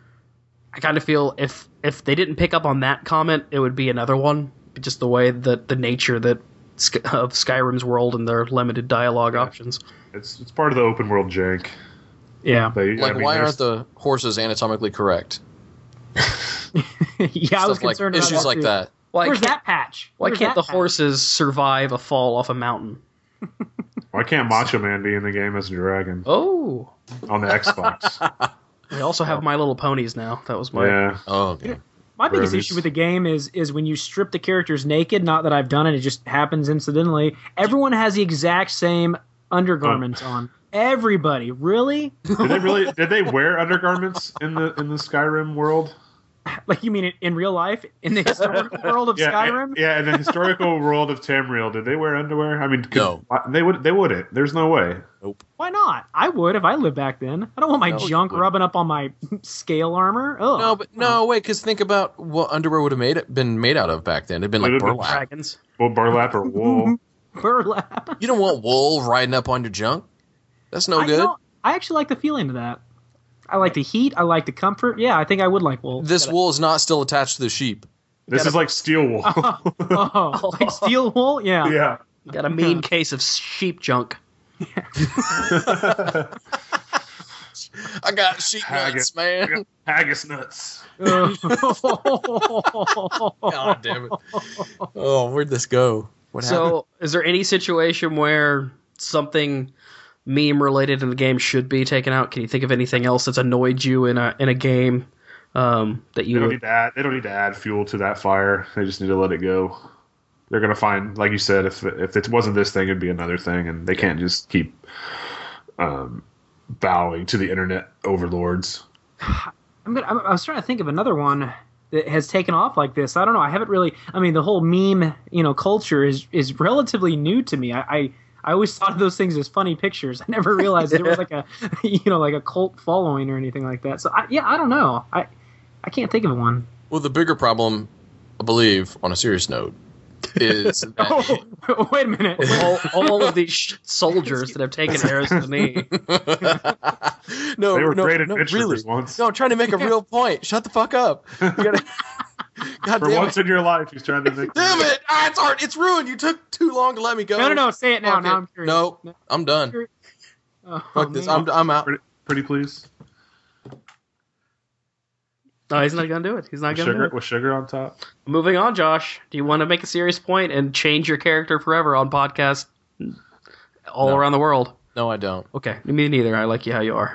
I kind of feel if if they didn't pick up on that comment, it would be another one. Just the way that the nature that of Skyrim's world and their limited dialogue options. It's it's part of the open world jank. Yeah. They, Like, I mean, why there's- aren't the horses anatomically correct? yeah, I was Stuff like concerned about issues that like too. that. Why Where's can't, that patch? why Where's can't that the patch? horses survive a fall off a mountain? Why can't Macho Man be in the game as a dragon Oh. on the Xbox? We also have My Little Ponies now. That was my... Yeah. Oh, okay. My biggest Bronies. issue with the game is is when you strip the characters naked. Not that I've done it; it just happens incidentally. Everyone has the exact same undergarments on. Everybody, really? Did they really? Did they wear undergarments in the in the Skyrim world? Like you mean it in real life, in the historical world of Yeah, Skyrim? yeah. In the historical world of Tamriel, did they wear underwear? I mean, could, No. They would. They wouldn't. There's no way. Why not? I would if I lived back then. I don't want my No, you junk wouldn't. rubbing up on my scale armor. Oh No, but no, wait, because think about what underwear would have made it been made out of back then. It'd been like Would've been burlap. Dragons. Well, burlap or wool. burlap. You don't want wool riding up on your junk. That's no I, good. know, I actually like the feeling of that. I like the heat. I like the comfort. Yeah, I think I would like wool. This Gotta- wool is not still attached to the sheep. This is like steel wool. Oh, like steel wool. Yeah. yeah. Got a mean case of sheep junk. I got sheep nuts, Haggis. I man. got haggis nuts. God damn it. Oh, where'd this go? What happened? So, is there any situation where something meme related in the game should be taken out? Can you think of anything else that's annoyed you in a in a game um, that They you don't would? need to add. They don't need to add fuel to that fire. They just need to let it go. They're gonna find, like you said, if if it wasn't this thing, it'd be another thing, and they can't just keep um, bowing to the internet overlords. I'm gonna, I'm, I was trying to think of another one that has taken off like this. I don't know. I haven't really. I mean, the whole meme, you know, culture is is relatively new to me. I I, I always thought of those things as funny pictures. I never realized there was like a, you know, like a cult following or anything like that. So I, yeah, I don't know. I I can't think of one. Well, the bigger problem, I believe, on a serious note, is that Oh, wait a minute. all, all of these sh- soldiers that have taken arrows to the knee. no, They were no, great no, adventurers really. once. No, I'm trying to make a real point. Shut the fuck up. You gotta, God For damn once it. in your life, he's trying to make. Damn it! Ah, it's hard. It's ruined. You took too long to let me go. No, no, no. Say it now. Fuck now it. I'm curious. No, I'm done. Oh, Fuck this. man. I'm, I'm out. Pretty, pretty please. No, he's not going to do it. He's not With going to do sugar, it. with sugar on top. Moving on, Josh. Do you want to make a serious point and change your character forever on podcasts all No. around the world? No, I don't. Okay, me neither. I like you how you are.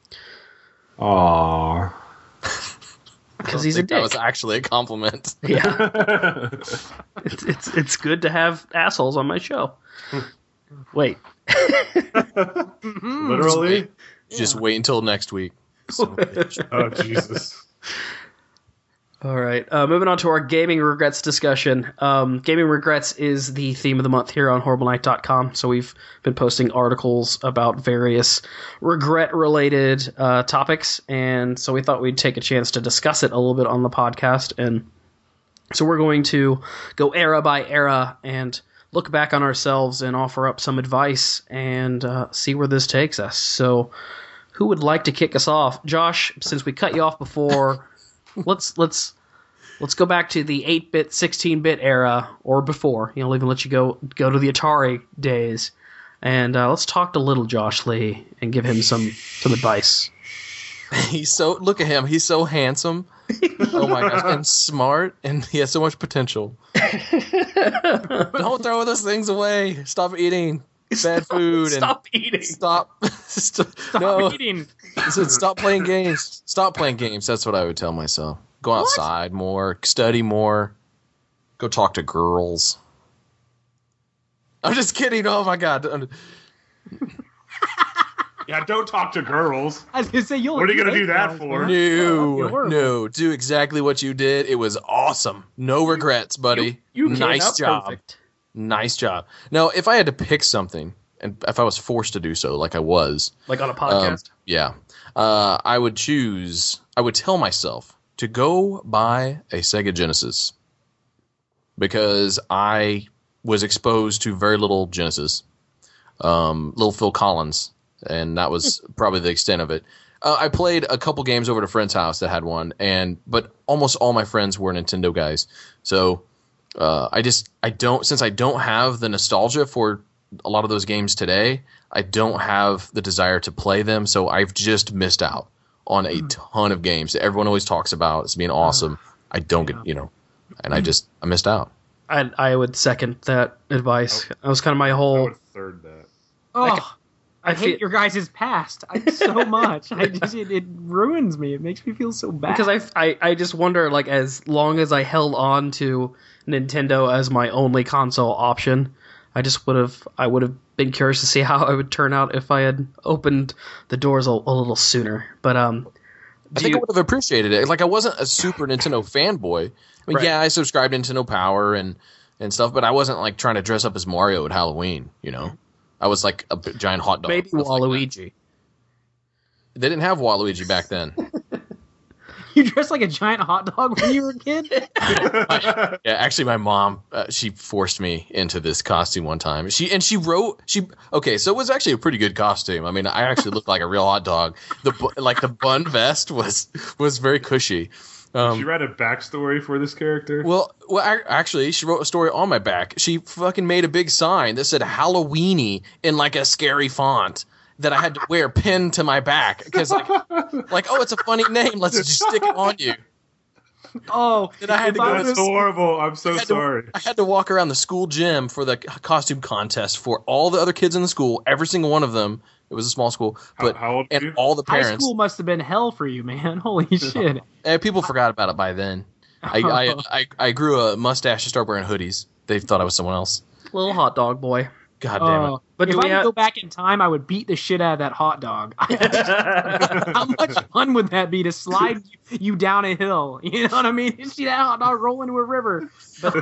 Aww. Because I he's a think dick. That was actually a compliment. Yeah, it's, it's it's good to have assholes on my show. Wait, Literally. Just wait until next week. Son of a bitch. Oh Jesus. all right. Uh, moving on to our gaming regrets discussion. Um, gaming regrets is the theme of the month here on horrible night dot com. So we've been posting articles about various regret-related uh, topics, and so we thought we'd take a chance to discuss it a little bit on the podcast. And so we're going to go era by era and look back on ourselves and offer up some advice and uh, see where this takes us. So, who would like to kick us off, Josh? Since we cut you off before, let's let's let's go back to the eight-bit, sixteen-bit era or before. You know, I'll even let you go go to the Atari days, and uh, let's talk to little Josh Lee and give him some some advice. He's so look at him. He's so handsome. Oh my gosh, and smart, and he has so much potential. Don't throw those things away. Stop eating bad food and Stop eating. stop. Stop, Stop no, eating. I said stop playing games. Stop playing games. That's what I would tell myself. Go outside more. Study more. Go talk to girls. I'm just kidding. Oh my god. Yeah, don't talk to girls. I was gonna say you'll. What are you gonna hate do that girls, for? man. No, Oh, horrible. no. Do exactly what you did. It was awesome. No regrets, buddy. You came nice out job. perfect. Nice job. Now, if I had to pick something, and if I was forced to do so, like I was, Like on a um, podcast. yeah, uh, I would choose. I would tell myself to go buy a Sega Genesis because I was exposed to very little Genesis, um, little Phil Collins, and that was probably the extent of it. Uh, I played a couple games over at a friend's house that had one, and but almost all my friends were Nintendo guys, so. Uh, I just I don't since I don't have the nostalgia for a lot of those games today, I don't have the desire to play them, so I've just missed out on a ton of games that everyone always talks about as being awesome. I don't yeah. get, you know, and I just I missed out. I I would second that advice. That was kind of my I whole. would third that. Oh, I I, ca- I hate feel- your guys' past I, so much. I just it, it ruins me. It makes me feel so bad. Because I, I, I just wonder, like, as long as I held on to Nintendo as my only console option, I just would have I would have been curious to see how I would turn out if I had opened the doors a, a little sooner. But um, I do think I you, would have appreciated it. Like I wasn't a super Nintendo fanboy. I mean, Right. yeah, I subscribed to Nintendo Power and and stuff, but I wasn't like trying to dress up as Mario at Halloween. You know, I was like a b- giant hot dog. maybe stuff like that. Waluigi. They didn't have Waluigi back then. You dressed like a giant hot dog when you were a kid? Yeah, actually, my mom uh, she forced me into this costume one time. She and she wrote she okay, so it was actually a pretty good costume. I mean, I actually looked like a real hot dog. The bu- like the bun vest was was very cushy. Um, Did you write a backstory for this character? Well, well, I, actually, she wrote a story on my back. She fucking made a big sign that said Halloweeny in like a scary font that I had to wear pinned to my back because, like, like, oh, it's a funny name. Let's just stick it on you. Oh, Then I had if to go I to That's was- horrible. I'm so I had, sorry. to, I had to walk around the school gym for the costume contest for all the other kids in the school, every single one of them. It was a small school, but how, how old are and you? all the high parents. school must have been hell for you, man. Holy shit. Eh, people forgot about it by then. I, I, I, I grew a mustache to start wearing hoodies. They thought I was someone else. Little hot dog boy. God damn it. Oh, But if do I we could have- go back in time, I would beat the shit out of that hot dog. How much fun would that be to slide you, you down a hill? You know what I mean? You see that hot dog roll into a river.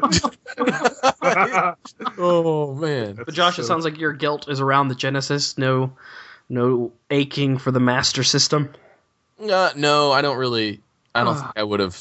Oh man. But Josh, so- it sounds like your guilt is around the Genesis. No, no aching for the Master System. Uh, no, I don't really. I don't Ugh. think I would have.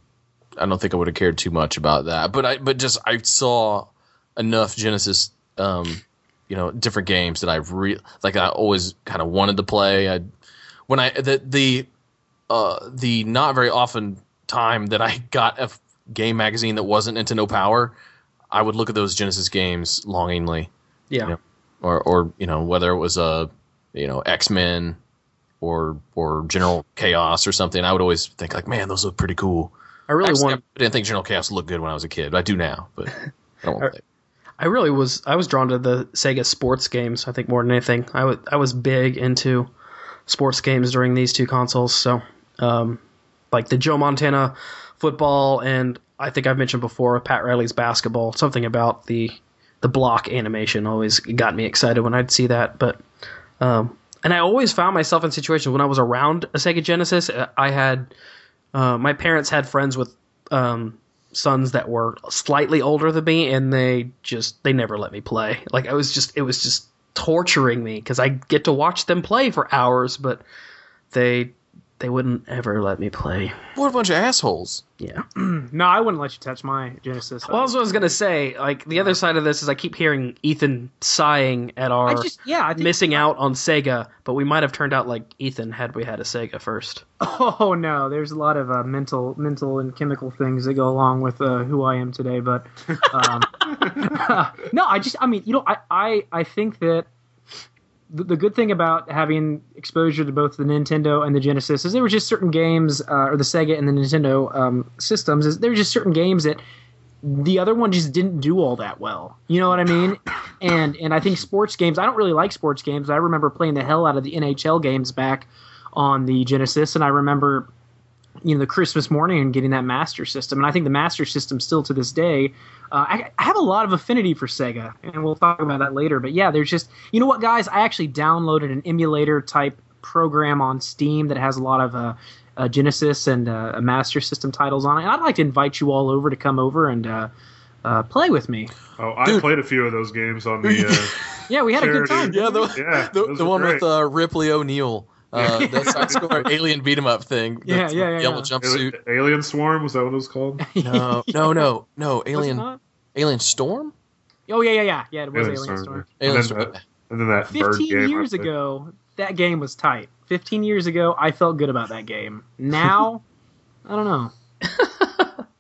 I don't think I would have cared too much about that. But I, but just I saw enough Genesis, um, you know, different games that I re like. I always kind of wanted to play. I when I the the uh the not very often time that I got a f- game magazine that wasn't Nintendo Power, I would look at those Genesis games longingly. Yeah. Yeah. Or or you know whether it was a you know X-Men or or General Chaos or something, I would always think like, man, those look pretty cool. I really Actually, want. I didn't think General Chaos looked good when I was a kid, but I do now. But I don't want to play. I really was. I was drawn to the Sega sports games. I think more than anything, I was. I was big into sports games during these two consoles. So, um, like the Joe Montana football, and I think I've mentioned before Pat Riley's basketball. Something about the the block animation always got me excited when I'd see that. But um, and I always found myself in situations when I was around a Sega Genesis. I had uh, my parents had friends with um, sons that were slightly older than me, and they just they never let me play. Like I was just it was just torturing me because I get to watch them play for hours, but they they wouldn't ever let me play. What a bunch of assholes! Yeah. No, I wouldn't let you touch my Genesis. Well, that's what I was gonna say. Like the other side of this is I keep hearing Ethan sighing at our I just yeah, I think, missing out on Sega, but we might have turned out like Ethan had we had a Sega first. Oh no, there's a lot of uh, mental, mental and chemical things that go along with uh, who I am today. But um, no, I just, I mean, you know, I, I, I think that the, the good thing about having exposure to both the Nintendo and the Genesis is there were just certain games, uh, or the Sega and the Nintendo um, systems, is there were just certain games that the other one just didn't do all that well. You know what I mean? And and I think sports games, I don't really like sports games, but I remember playing the hell out of the N H L games back on the Genesis, and I remember, you know, the Christmas morning and getting that Master System, and I think the Master System still to this day, uh, I, I have a lot of affinity for Sega, and we'll talk about that later. But yeah, there's just, you know what, guys, I actually downloaded an emulator type program on Steam that has a lot of uh, uh, Genesis and uh, Master System titles on it, and I'd like to invite you all over to come over and uh, uh, play with me. Oh, I Dude. played a few of those games on the. Uh, Yeah, we had a good Charity. time. Yeah, the, Yeah, the, those the were one great. with uh, Ripley O'Neal. Uh, the side score alien beat 'em up thing. Yeah, The yeah, yeah, Yellow yeah. jumpsuit. Alien Swarm, was that what it was called? No, no, no, no. Was it Alien, not? Alien Storm. Oh yeah, yeah, yeah, yeah. It was Alien Alien Storm. Storm. Alien and, Storm. then that, and then that bird Fifteen game. years I played. ago, that game was tight. Fifteen years ago, I felt good about that game. Now, I don't know.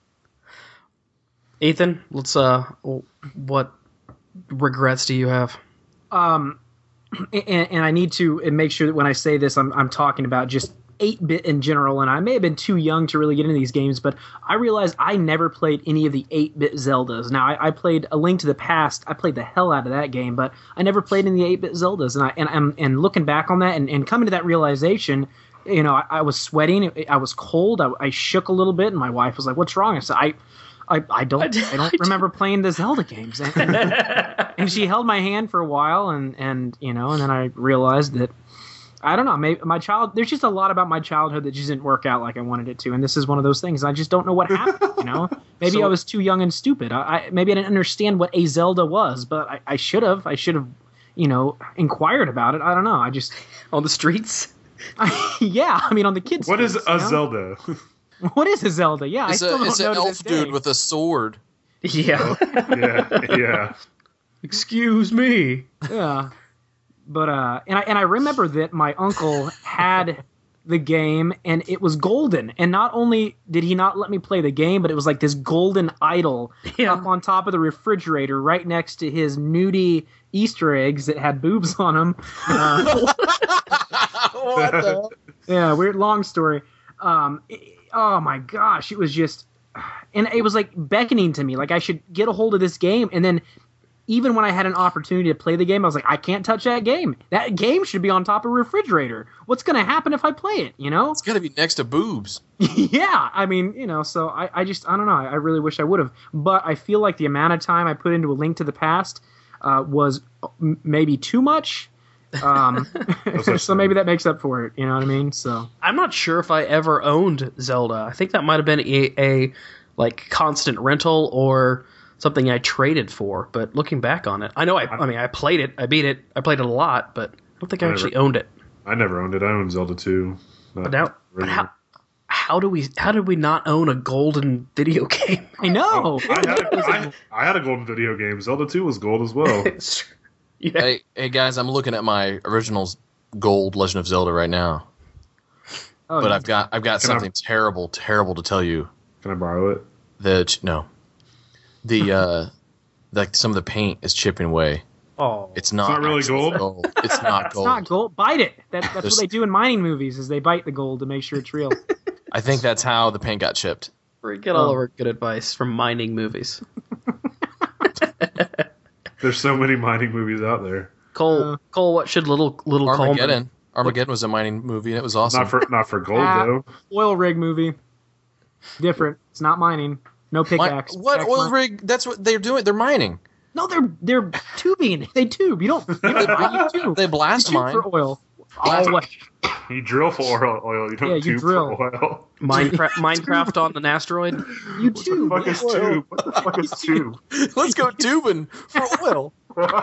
Ethan, let's uh, what regrets do you have? um, and, and I need to make sure that when I say this, I'm I'm talking about just eight-bit in general, and I may have been too young to really get into these games, but I realized I never played any of the eight-bit Zeldas. Now, I, I played A Link to the Past. I played the hell out of that game, but I never played any of the eight-bit Zeldas. And I and I'm and looking back on that and, and coming to that realization, you know, I, I was sweating. I was cold. I, I shook a little bit, and my wife was like, "What's wrong?" I said, "I." I, I don't I don't remember playing the Zelda games, and, and she held my hand for a while, and, and you know, and then I realized that I don't know. Maybe my child. There's just a lot about my childhood that just didn't work out like I wanted it to, and this is one of those things. I just don't know what happened. You know, maybe so, I was too young and stupid. I, I maybe I didn't understand what a Zelda was, but I, I should have. I should have, you know, inquired about it. I don't know. I just on the streets. I, yeah, I mean on the kids. What streets, is a you know? Zelda? What is a Zelda? Yeah, it's I still a, don't it's know an to elf this dude day. with a sword. Yeah. yeah, yeah. Excuse me. Yeah. But uh and I and I remember that my uncle had the game and it was golden. And not only did he not let me play the game, but it was like this golden idol Yeah. up on top of the refrigerator right next to his nudie Easter eggs that had boobs on them. Uh, What the? yeah, weird long story. Um it- oh my gosh, it was just and it was like beckoning to me, like I should get a hold of this game. And then even when I had an opportunity to play the game, I was like, I can't touch that game. That game should be on top of a refrigerator. What's going to happen if I play it, you know? It's got to be next to boobs. Yeah, I mean, you know, so I, I just, I don't know. I, I really wish I would have. But I feel like the amount of time I put into A Link to the Past uh, was m- maybe too much. Um, so maybe that makes up for it, you know what I mean? So I'm not sure if I ever owned Zelda. I think that might have been a, a like constant rental or something I traded for. But looking back on it, I know I, I mean I played it, I beat it, I played it a lot, but I don't think I, I actually never, owned it. I never owned it. I owned Zelda two. But now, but how how do we how did we not own a golden video game? I know. I, had a, I, I had a golden video game. Zelda two was gold as well. Yeah. Hey, hey guys, I'm looking at my originals gold Legend of Zelda right now. Oh, But yeah. I've got I've got Can something I- terrible, terrible to tell you. Can I borrow it? That no, the uh, like some of the paint is chipping away. Oh, It's not, not really actually gold? It's not It's gold. not gold. Bite it. That, that's There's- what they do in mining movies is they bite the gold to make sure it's real. I think that's how the paint got chipped. we get all Oh. of our good advice from mining movies. There's so many mining movies out there. Cole, Uh, Cole, what should little little Coleman? Armageddon. Armageddon was a mining movie and it was awesome. Not for not for gold Ah. though. Oil rig movie. Different. It's not mining. No Mi- pickaxe. what Pickaxe oil mine. rig? That's what they're doing. They're mining. No, they're they're tubing. They tube. You don't. You don't mine, you tube. They blast You tube mine. for oil. Oh, what? You drill for oil. oil. You don't Yeah, you tube drill. for oil. Minecraft, Minecraft on an asteroid. You What the tube. fuck is oil. tube? What the fuck is tube? Let's go tubing for oil.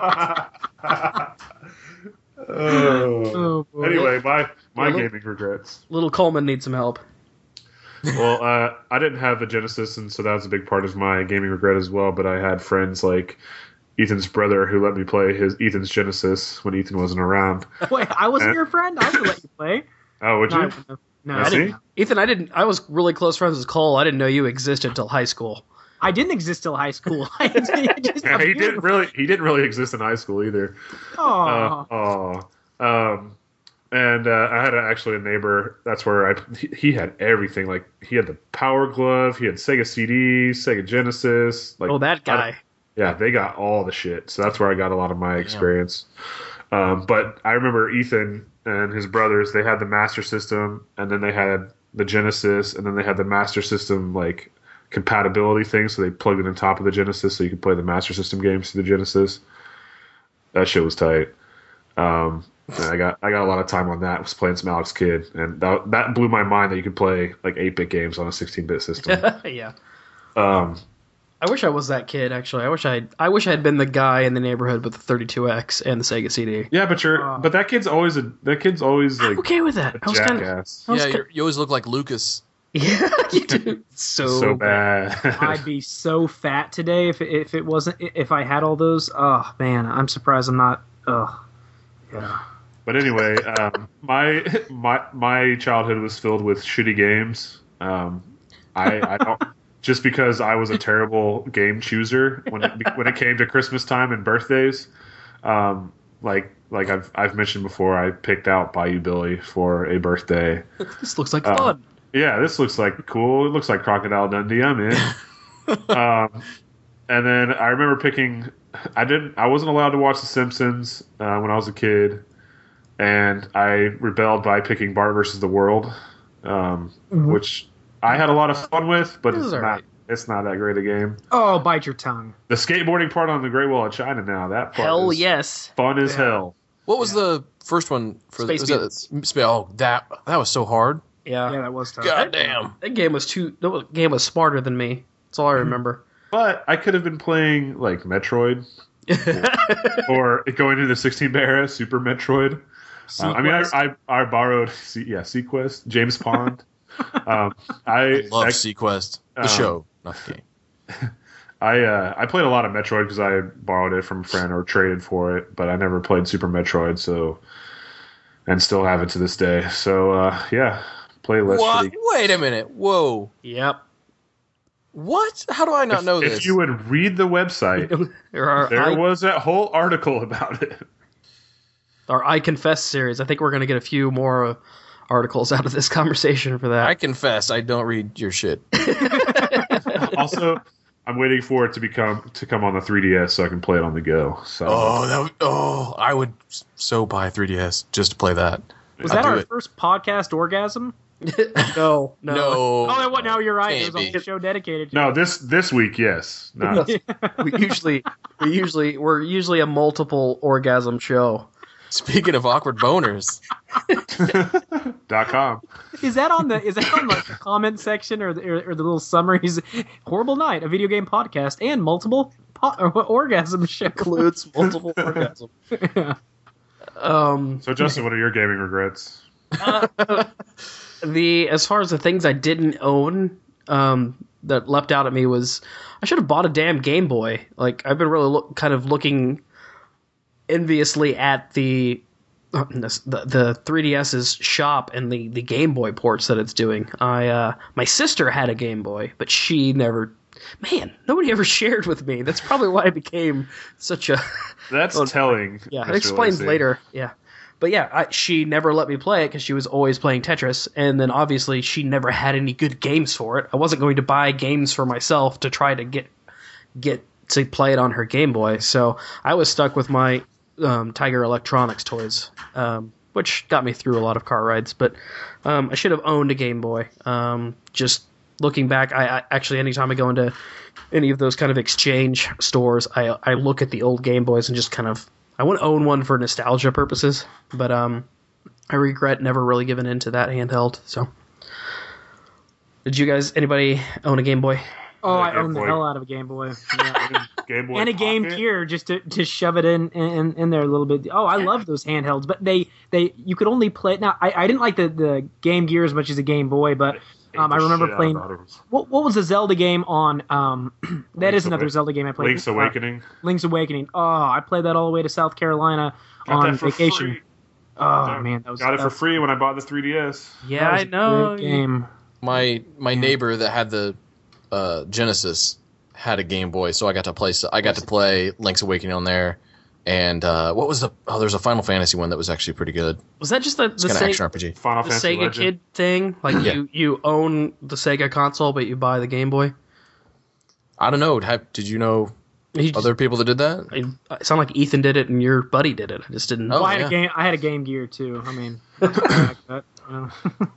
oh. Oh, boy. Anyway, my my Yeah, gaming regrets. Little Coleman needs some help. Well, uh, I didn't have a Genesis, and so that was a big part of my gaming regret as well. But I had friends like Ethan's brother who let me play his Ethan's Genesis when Ethan wasn't around. Wait, I wasn't your friend. I would let you play. Oh, would No, I you? wouldn't have. No, I I see. didn't. Ethan, I didn't. I was really close friends with Cole. I didn't know you existed till high school. I didn't exist till high school. I just, Yeah, he didn't really. He didn't really exist in high school either. Oh, Uh, oh. Um, and uh, I had a, actually a neighbor. That's where I. He, he had everything. Like he had the Power Glove. He had Sega C Ds, Sega Genesis. Like Oh, that I- guy. yeah, they got all the shit. So that's where I got a lot of my experience. Um, but I remember Ethan and his brothers. They had the Master System, and then they had the Genesis, and then they had the Master System like compatibility thing. So they plugged it on top of the Genesis, so you could play the Master System games through the Genesis. That shit was tight. Um, and I got I got a lot of time on that. Was playing some Alex Kidd, and that that blew my mind that you could play like eight bit games on a sixteen bit system. Yeah. um, I wish I was that kid. Actually, I wish I. I wish I had been the guy in the neighborhood with the thirty-two X and the Sega C D. yeah, but you're Uh, but that kid's always a that kid's always I'm like okay with that. a I was kind of. jackass. I was Yeah, kinda- you're, you always look like Lucas. Yeah, you do. So, So bad. I'd be so fat today if it, if it wasn't if I had all those. Oh man, I'm surprised I'm not. Oh, yeah. But anyway, um, my my my childhood was filled with shitty games. Um, I, I don't just because I was a terrible game chooser when it, when it came to Christmas time and birthdays. Um, like like I've I've mentioned before, I picked out Bayou Billy for a birthday. This looks like Uh, fun. Yeah, this looks like cool. It looks like Crocodile Dundee. I'm in. um, and then I remember picking. I didn't. I wasn't allowed to watch The Simpsons uh, when I was a kid, and I rebelled by picking Bart versus the World, um, Mhm. which I had a lot of fun with, but This it's is not. alright. It's not that great a game. Oh, bite your tongue. The skateboarding part on the Great Wall of China now. That part Hell is yes. fun as Yeah. hell. What was the first one for Space was that- Mutants. Spa- Oh, that that was so hard. Yeah. Yeah, that was tough. God damn. That game was too. That game was smarter than me. That's all I remember. But I could have been playing like Metroid or going into the sixteen-bit era, Super Metroid. Uh, I mean, I, I I borrowed C- yeah Sequest, James Pond. um, I I love I, Sequest, the um, show, not the game. I uh, I played a lot of Metroid because I borrowed it from a friend or traded for it, but I never played Super Metroid, so and still have it to this day. So uh, yeah, playlist. What? for the- Wait a minute. Whoa. Yep. What? How do I not if, know if this? you would read the website, There are there I, was a whole article about it. our I Confess series. I think we're going to get a few more uh, articles out of this conversation for that. I confess, I don't read your shit. Also, I'm waiting for it to become to come on the three D S so I can play it on the go. So Oh, that would, oh, I would so buy three D S just to play that. Was I'd that do our it. first podcast orgasm? no, no. No. Oh, that, what? Now you're right. Can't It was a be. show dedicated to no, it. this this week, yes, not we usually, we usually, we're usually a multiple orgasm show. Speaking of awkward boners, dot com. Is that on the is that on like the comment section or the, or, or the little summaries? Horrible Night, a video game podcast, and multiple po- or orgasm show. Includes multiple orgasm. Um, So, Justin, what are your gaming regrets? the as far as the things I didn't own, um, that leapt out at me was I should have bought a damn Game Boy. Like I've been really look, kind of looking enviously at the uh, the, the three D S's shop and the, the Game Boy ports that it's doing. I uh, my sister had a Game Boy, but she never. Man, nobody ever shared with me. That's probably why I became such a. That's Well, telling. Yeah, it Mister explains Lacey. later. Yeah. But yeah, I, she never let me play it because she was always playing Tetris, and then obviously she never had any good games for it. I wasn't going to buy games for myself to try to get get to play it on her Game Boy, so I was stuck with my um, Tiger Electronics toys, um, which got me through a lot of car rides. But um, I should have owned a Game Boy. Um, just looking back, I, I actually anytime I go into any of those kind of exchange stores, I I look at the old Game Boys and just kind of. I want to own one for nostalgia purposes, but um, I regret never really giving into that handheld. So, did you guys, anybody own a Game Boy? Oh, Yeah, I Game own the Boy. hell out of a Game Boy. Yeah. Game Boy And a Game Pocket? Gear just to, to shove it in, in in there a little bit. Oh, I love those handhelds, but they, they you could only play. Now, I, I didn't like the, the Game Gear as much as the Game Boy, but Hate um, I the remember shit out playing. of those. What what was the Zelda game on? Um, that Link's is another Awa- Zelda game I played. Link's Uh, Awakening. Link's Awakening. Oh, I played that all the way to South Carolina Got on that for vacation. free. Oh Got- man, that was Got it that for was- free when I bought the three D S. Yeah, that was I a know. great game. my my neighbor that had the uh, Genesis had a Game Boy, so I got to play. I got to play Link's Awakening on there, and uh, what was the? Oh, there's a Final Fantasy one that was actually pretty good. Was that just the, It's the, kind of Se- action R P G. Final the Fantasy Sega Legend. Kid thing? Like Yeah. you, you own the Sega console, but you buy the Game Boy? I don't know. Have, did you know He just- other people that did that? I- it sounded like Ethan did it and your buddy did it. I just didn't. Oh, Well, I had yeah. a game. I had a Game Gear too. I mean, like that, you know.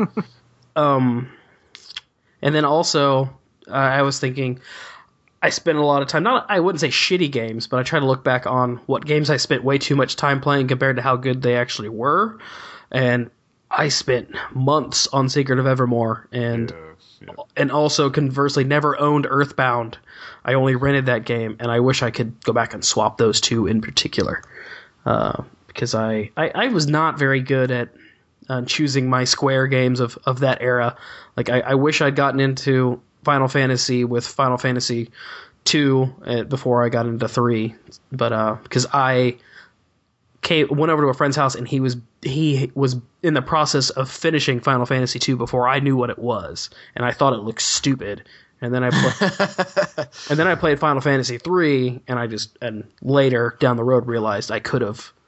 Um, and then also, uh, I was thinking, I spent a lot of time, not, I wouldn't say shitty games, but I try to look back on what games I spent way too much time playing compared to how good they actually were. And I spent months on Secret of Evermore, and Yeah, yeah. and also conversely never owned Earthbound. I only rented that game, and I wish I could go back and swap those two in particular, uh, because I, I, I was not very good at uh, choosing my Square games of, of that era. Like I, I wish I'd gotten into Final Fantasy with Final Fantasy two uh, before I got into three, but uh, because I came went over to a friend's house and he was he was in the process of finishing Final Fantasy two before I knew what it was, and I thought it looked stupid. And then I pl- and then I played Final Fantasy three, and I just and later down the road realized I could have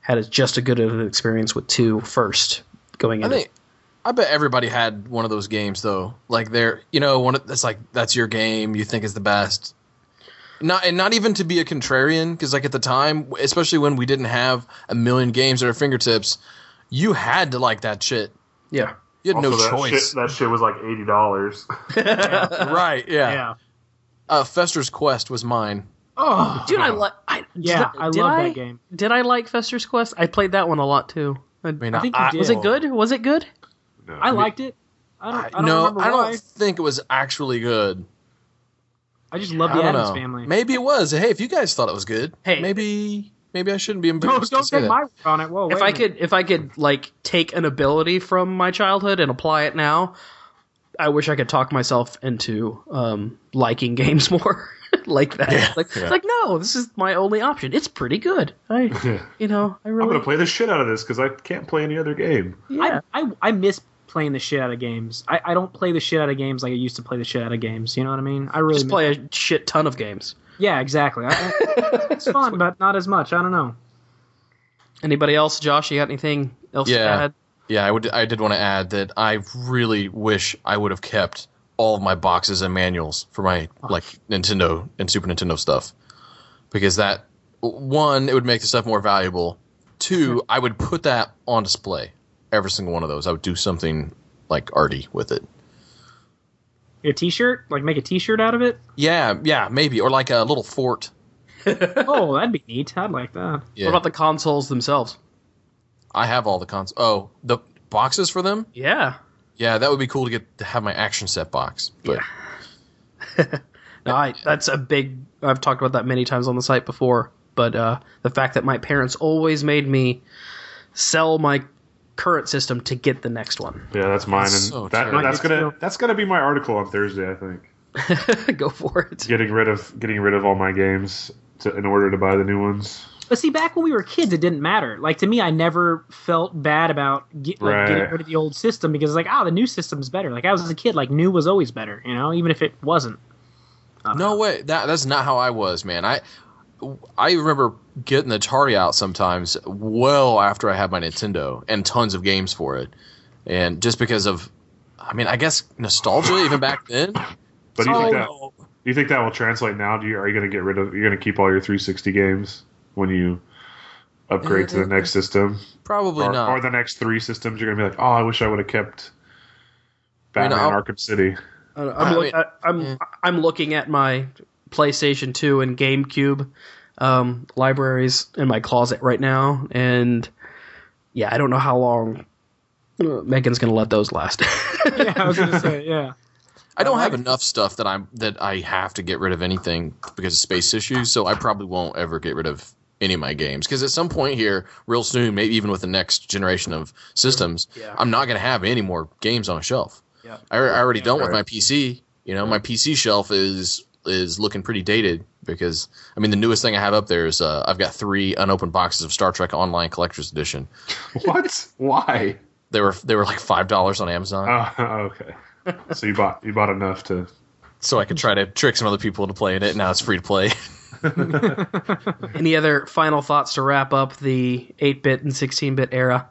had a, just as good of an experience with two first going I into. think I bet everybody had one of those games though. Like they're you know one of, that's like that's your game you think is the best. Not and not even to be a contrarian, because like at the time, especially when we didn't have a million games at our fingertips, you had to like that shit. Yeah, you had Also, no that choice. Shit, that shit was like eighty dollars. Right? Yeah. Yeah. Uh, Fester's Quest was mine. Oh, dude, I like. I, yeah, did, I did love I, that game. Did I like Fester's Quest? I played that one a lot too. I, I mean, I think you did. was it good? Was it good? No. I liked it. I don't. I, don't no, remember I why. don't think it was actually good. I just love I the don't Addams know. Family. Maybe it was. Hey, if you guys thought it was good, Hey. maybe maybe I shouldn't be Don't, embarrassed don't to say take that. my word on it. Whoa, wait If a I minute. could, if I could like take an ability from my childhood and apply it now, I wish I could talk myself into um, liking games more like that. Yeah, like, yeah. like no, this is my only option. It's pretty good. I, you know, I I'm really. gonna play the shit out of this because I can't play any other game. yeah. I, I I miss playing the shit out of games. I, I don't play the shit out of games like I used to play the shit out of games. You know what I mean? I really just miss- play a shit ton of games. Yeah, exactly. I, I, it's fun, but not as much. I don't know. Anybody else, Josh? You got anything else to Yeah. add? Yeah, I would. I did want to add that I really wish I would have kept all of my boxes and manuals for my like Nintendo and Super Nintendo stuff, because that one, it would make the stuff more valuable. Two, I would put that on display. Every single one of those, I would do something like arty with it. A T-shirt, like make a T-shirt out of it. Yeah, yeah, maybe, or like a little fort. Oh, that'd be neat. I'd like that. Yeah, What about the consoles themselves? I have all the cons. Oh, the boxes for them. Yeah. Yeah, that would be cool to get to have my action set box. But No, I, that's a big. I've talked about that many times on the site before. But uh, the fact that my parents always made me sell my current system to get the next one. Yeah, that's mine, and That's so that, terrible. that's gonna that's gonna be my article on Thursday. I think Go for it. getting rid of getting rid of all my games to, in order to buy the new ones. But see, back when we were kids, it didn't matter. Like to me, I never felt bad about get, like, Right. getting rid of the old system because like, ah, the new system's better. Like I was a kid, like new was always better. You know, even if it wasn't. no way, that that's not how I was, man. I I remember getting the Atari out sometimes well after I had my Nintendo and tons of games for it, and just because of, I mean, I guess nostalgia even back then. But do you think Oh. that do you think that will translate now? Do you are you going to get rid of? You're going to keep all your three sixty games when you upgrade to the next system, Probably or, not. or the next three systems? You're going to be like, oh, I wish I would have kept I mean, Batman I'll- Arkham City. I- I'm, I look, mean, I, I'm yeah. I'm looking at my PlayStation two and GameCube um, libraries in my closet right now, and yeah, I don't know how long uh, Megan's gonna let those last. Yeah, I was gonna say, yeah. I don't I have like- enough stuff that I'm that I have to get rid of anything because of space issues. So I probably won't ever get rid of any of my games, because at some point here, real soon, maybe even with the next generation of systems, Yeah. I'm not going to have any more games on a shelf. Yeah. I, I already Yeah, don't with right. my P C. You know, my P C shelf is is looking pretty dated because I mean the newest thing I have up there is uh, I've got three unopened boxes of Star Trek Online Collector's Edition. What? Why? They were they were like five dollars on Amazon, Oh, okay. So you bought you bought enough to. so I could try to trick some other people into playing it. Now it's free to play. Any other final thoughts to wrap up the eight-bit and sixteen-bit era?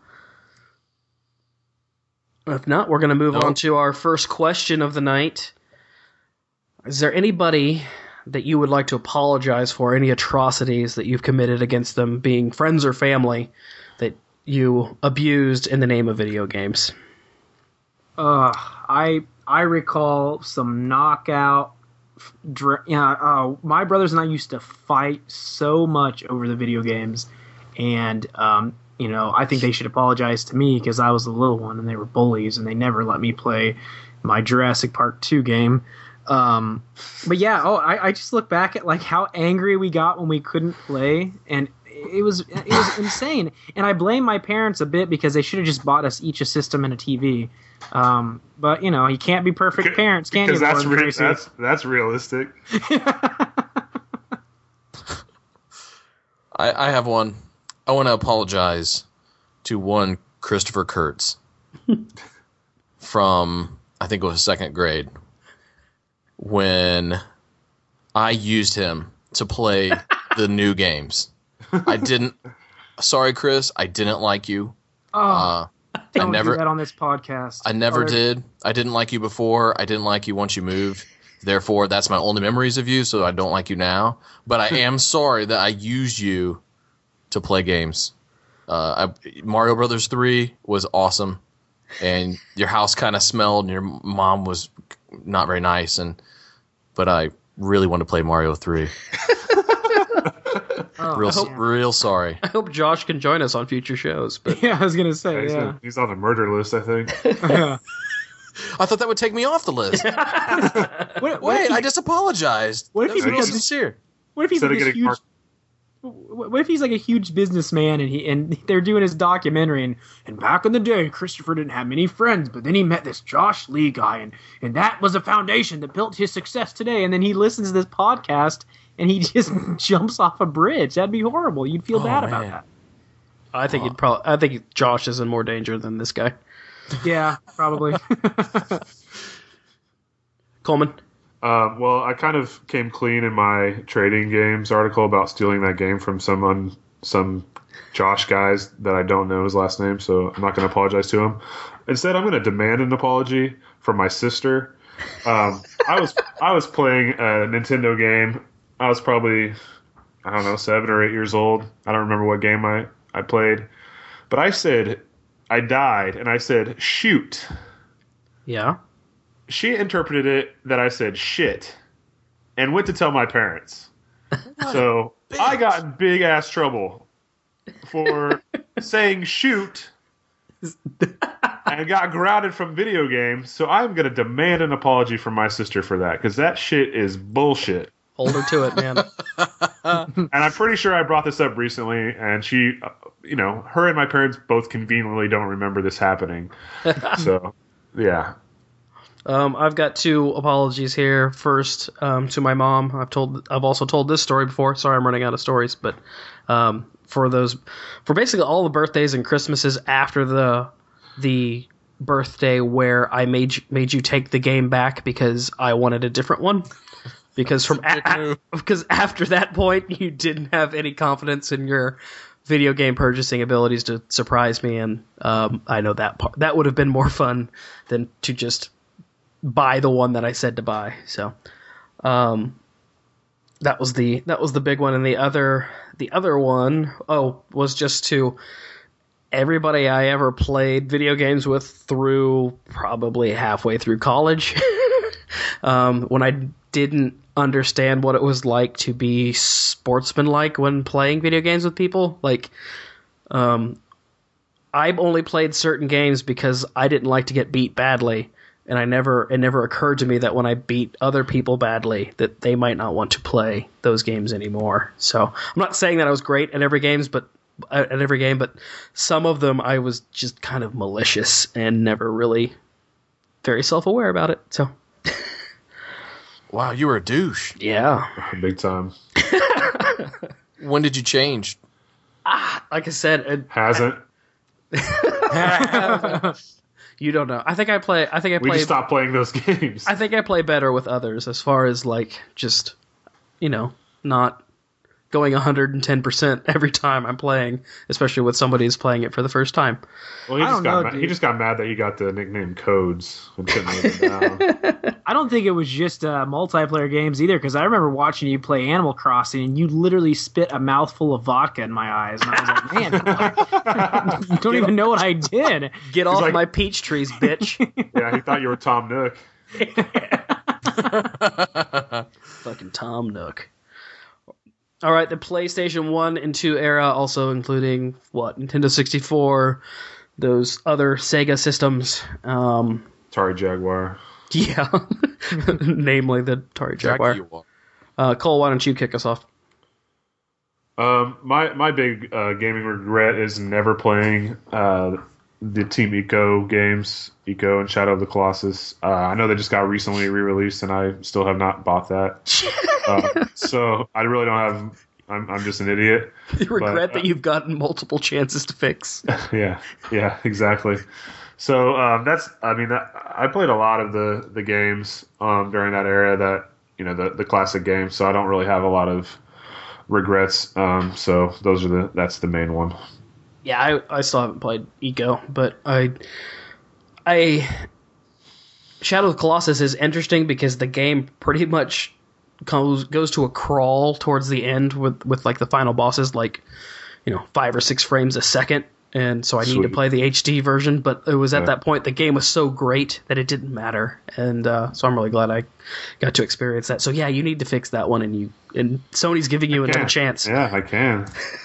If not, we're going to move Nope. on to our first question of the night. Is there anybody that you would like to apologize for, any atrocities that you've committed against them, being friends or family, that you abused in the name of video games? Uh, I I recall some knockout. Dr- yeah, uh, my brothers and I used to fight so much over the video games, and um, you know, I think they should apologize to me because I was the little one and they were bullies and they never let me play my Jurassic Park two game. Um, but yeah, oh, I, I just look back at like how angry we got when we couldn't play, and it was it was insane. And I blame my parents a bit because they should have just bought us each a system and a T V. Um, but you know, you can't be perfect parents, can you? Because that's Gordon re- Tracy? that's that's realistic. I, I have one. I want to apologize to one Christopher Kurtz from, I think it was second grade, when I used him to play the new games. I didn't. sorry, Chris, I didn't like you. Oh, Uh, don't I never do that on this podcast. I never Or- did. I didn't like you before. I didn't like you once you moved. Therefore, that's my only memories of you, so I don't like you now. But I am sorry that I used you to play games. Uh, I, Mario Brothers three was awesome, and your house kind of smelled, and your mom was not very nice. And but I really wanted to play Mario three. Oh, Real, man. real sorry. I hope Josh can join us on future shows. But Yeah, I was gonna say, he's, yeah. on, he's on the murder list, I think. Yeah. I thought that would take me off the list. What, what Wait, if he, I just apologized. what if That he was real becomes- sincere. what if he's Instead like of this getting huge? Mark- What if he's like a huge businessman and he and they're doing his documentary and, and back in the day Christopher didn't have many friends, but then he met this Josh Lee guy and, and that was a foundation that built his success today, and then he listens to this podcast and he just jumps off a bridge. That'd be horrible. You'd feel Oh, bad about man. that. I think he'd probably. I think Josh is in more danger than this guy. Yeah, probably. Coleman. Um, well, I kind of came clean in my trading games article about stealing that game from some un, some Josh guys that I don't know his last name, so I'm not going to apologize to him. Instead, I'm going to demand an apology from my sister. Um, I was I was playing a Nintendo game. I was probably I don't know seven or eight years old. I don't remember what game I, I played, but I said I died, and I said shoot. Yeah. She interpreted it that I said shit and went to tell my parents. So I got in big ass trouble for saying shoot and got grounded from video games. So I'm going to demand an apology from my sister for that because that shit is bullshit. Hold her to it, man. And I'm pretty sure I brought this up recently, and she, uh, you know, her and my parents both conveniently don't remember this happening. So, yeah. Um, I've got two apologies here. First, um, to my mom. I've told. I've also told this story before. Sorry, I'm running out of stories. But um, for those, for basically all the birthdays and Christmases after the the birthday where I made you, made you take the game back because I wanted a different one. Because from a- a- because after that point you didn't have any confidence in your video game purchasing abilities to surprise me, and um, I know that part that would have been more fun than to just buy the one that I said to buy. So um, that was the that was the big one, and the other the other one oh was just to everybody I ever played video games with through probably halfway through college. um, when I didn't understand what it was like to be sportsmanlike when playing video games with people. Like, um, I've only played certain games because I didn't like to get beat badly, and I never it never occurred to me that when I beat other people badly, that they might not want to play those games anymore. So I'm not saying that I was great at every games, but at every game, but some of them I was just kind of malicious and never really very self-aware about it. So. Wow, you were a douche. Yeah. Big time. When did you change? Like I said, it, Hasn't. you don't know. I think I play. I think I We play. just stopped playing those games. I think I play better with others as far as like just, you know, not going one hundred ten percent every time I'm playing, especially with somebody who's playing it for the first time. Well, he I just don't got know, mad. he dude. just got mad that you got the nickname Codes and couldn't live it down. I don't think it was just uh, multiplayer games either, because I remember watching you play Animal Crossing and you literally spit a mouthful of vodka in my eyes, and I was like, man, you don't even know what I did. Get off like- my peach trees, bitch! Yeah, he thought you were Tom Nook. Fucking Tom Nook. All right, the PlayStation one and two era, also including what Nintendo sixty-four, those other Sega systems. Um, Atari Jaguar. yeah, namely the Atari Jaguar. Jaguar. Uh, Cole, why don't you kick us off? Um, my my big uh, gaming regret is never playing uh, the Team Eco games, Eco and Shadow of the Colossus. Uh, I know they just got recently re-released, and I still have not bought that. uh, so I really don't have. I'm I'm just an idiot. You regret uh, that you've gotten multiple chances to fix. Yeah, yeah, exactly. So um, that's. I mean, that, I played a lot of the the games um, during that era. That you know the the classic games. So I don't really have a lot of regrets. Um, so those are the that's the main one. Yeah, I, I still haven't played Eco, but I I Shadow of the Colossus is interesting because the game pretty much goes goes to a crawl towards the end with with like the final bosses like, you know, five or six frames a second. And so I need Sweet. to play the H D version, but it was at Yeah. that point the game was so great that it didn't matter, and uh, so I'm really glad I got to experience that. So yeah, you need to fix that one, and you and Sony's giving you another Can. chance. Yeah, I can.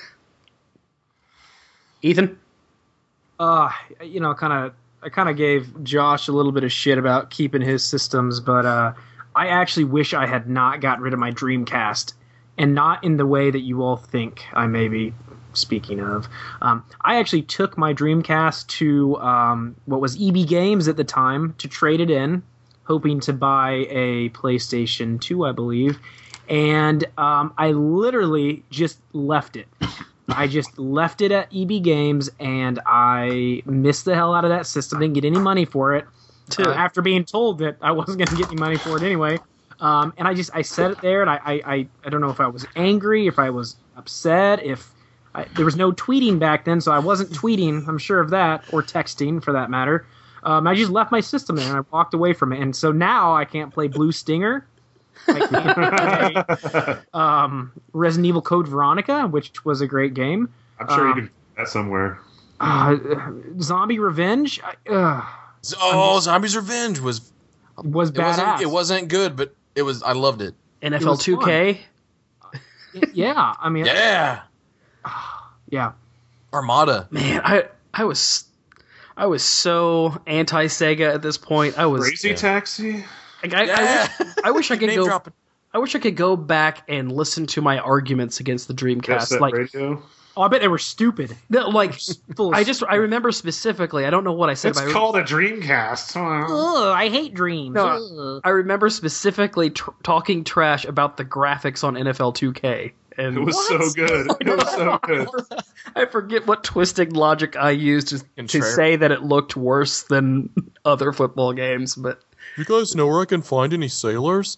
Ethan, Uh, you know, kind of, I kind of gave Josh a little bit of shit about keeping his systems, but uh, I actually wish I had not gotten rid of my Dreamcast, and not in the way that you all think I may be speaking of. Um, I actually took my Dreamcast to um, what was E B Games at the time to trade it in, hoping to buy a PlayStation two, I believe, and um, I literally just left it. I just left it at E B Games, and I missed the hell out of that system. Didn't get any money for it uh, after being told that I wasn't going to get any money for it anyway. Um, and I just I set it there, and I, I, I, I don't know if I was angry, if I was upset, if I, there was no tweeting back then, so I wasn't tweeting, I'm sure of that, or texting for that matter. Um, I just left my system there, and I walked away from it. And so now I can't play Blue Stinger. I can't play um, Resident Evil Code Veronica, which was a great game. I'm sure Um, you can get that somewhere. Uh, Zombie Revenge I, uh, Oh, Zombies Revenge was was it wasn't badass. it wasn't good, but it was I loved it. N F It L was two K. Yeah, I mean, Yeah, yeah. Armada. Man, I I was I was so anti Sega at this point. I was Crazy yeah. Taxi. like, I, Yeah. I, wish, I wish I could Name go. dropping. I wish I could go back and listen to my arguments against the Dreamcast. Cassette Like, radio. Oh, I bet they were stupid. no, like Full of I just I remember specifically. I don't know what I said. It's but I, called a Dreamcast. Ugh, I hate dreams. No, Ugh. I remember specifically tr- talking trash about the graphics on N F L two K. And It was What? so good. It was so good. I forget what twisted logic I used to, to Contrary. say that it looked worse than other football games, but You guys know where I can find any sailors?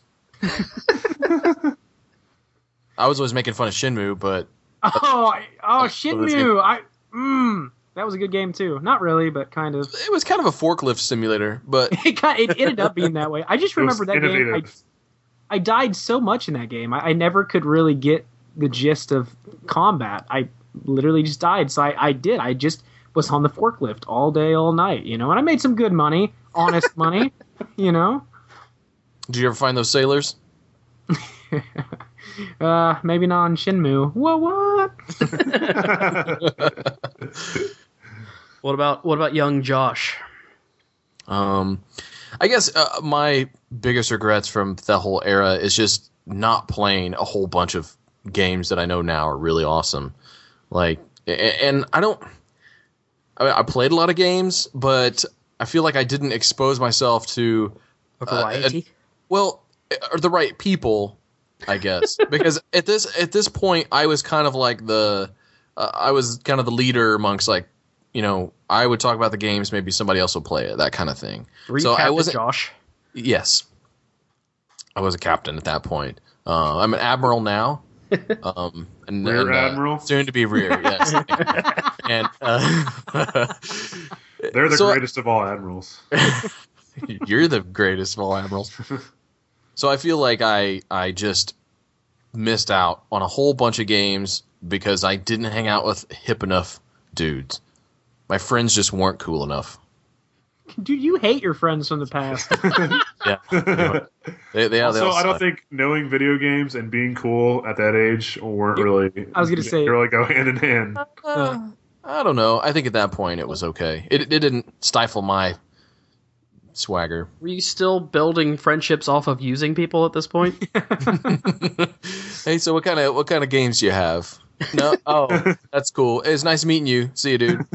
I was always making fun of Shenmue, but Oh, I- oh, that's good. Shinmu. I mm, that was a good game too. Not really, but kind of. it was kind of a forklift simulator. But It, kind it ended up being that way. I just It was remember that game. I, innovative. I died so much in that game. I, I never could really get the gist of combat. I literally just died. So I, I did. I just was on the forklift all day, all night. You know, and I made some good money, honest money. You know, did you ever find those sailors? uh, maybe not on Shinmu. What? What? what about what about young Josh? Um, I guess uh, my biggest regrets from that whole era is just not playing a whole bunch of games that I know now are really awesome. Like, a- and I don't. I, mean, I played a lot of games, but I feel like I didn't expose myself to A variety? Uh, well, or the right people, I guess, because at this at this point, I was kind of like the uh, I was kind of the leader amongst like you know I would talk about the games, maybe somebody else would play it, that kind of thing. Were you so I Captain wasn't. Josh? Yes, I was a captain at that point. Uh, I'm an admiral now. Um, and, Rear and, uh, admiral? soon to be rear. Yes, and uh, They're the So- greatest of all admirals. You're the greatest of all admirals. So I feel like I I just missed out on a whole bunch of games because I didn't hang out with hip enough dudes. My friends just weren't cool enough. Dude, you hate your friends from the past. Yeah. Anyway, they, they, Also, they all I don't suck. think knowing video games and being cool at that age weren't really. I was gonna say- they really go hand in hand. Uh, I don't know. I think at that point it was okay. It it didn't stifle my swagger. Were you still building friendships off of using people at this point? Hey, so what kind of what kind of games do you have? No, oh, that's cool. It's nice meeting you. See you, dude.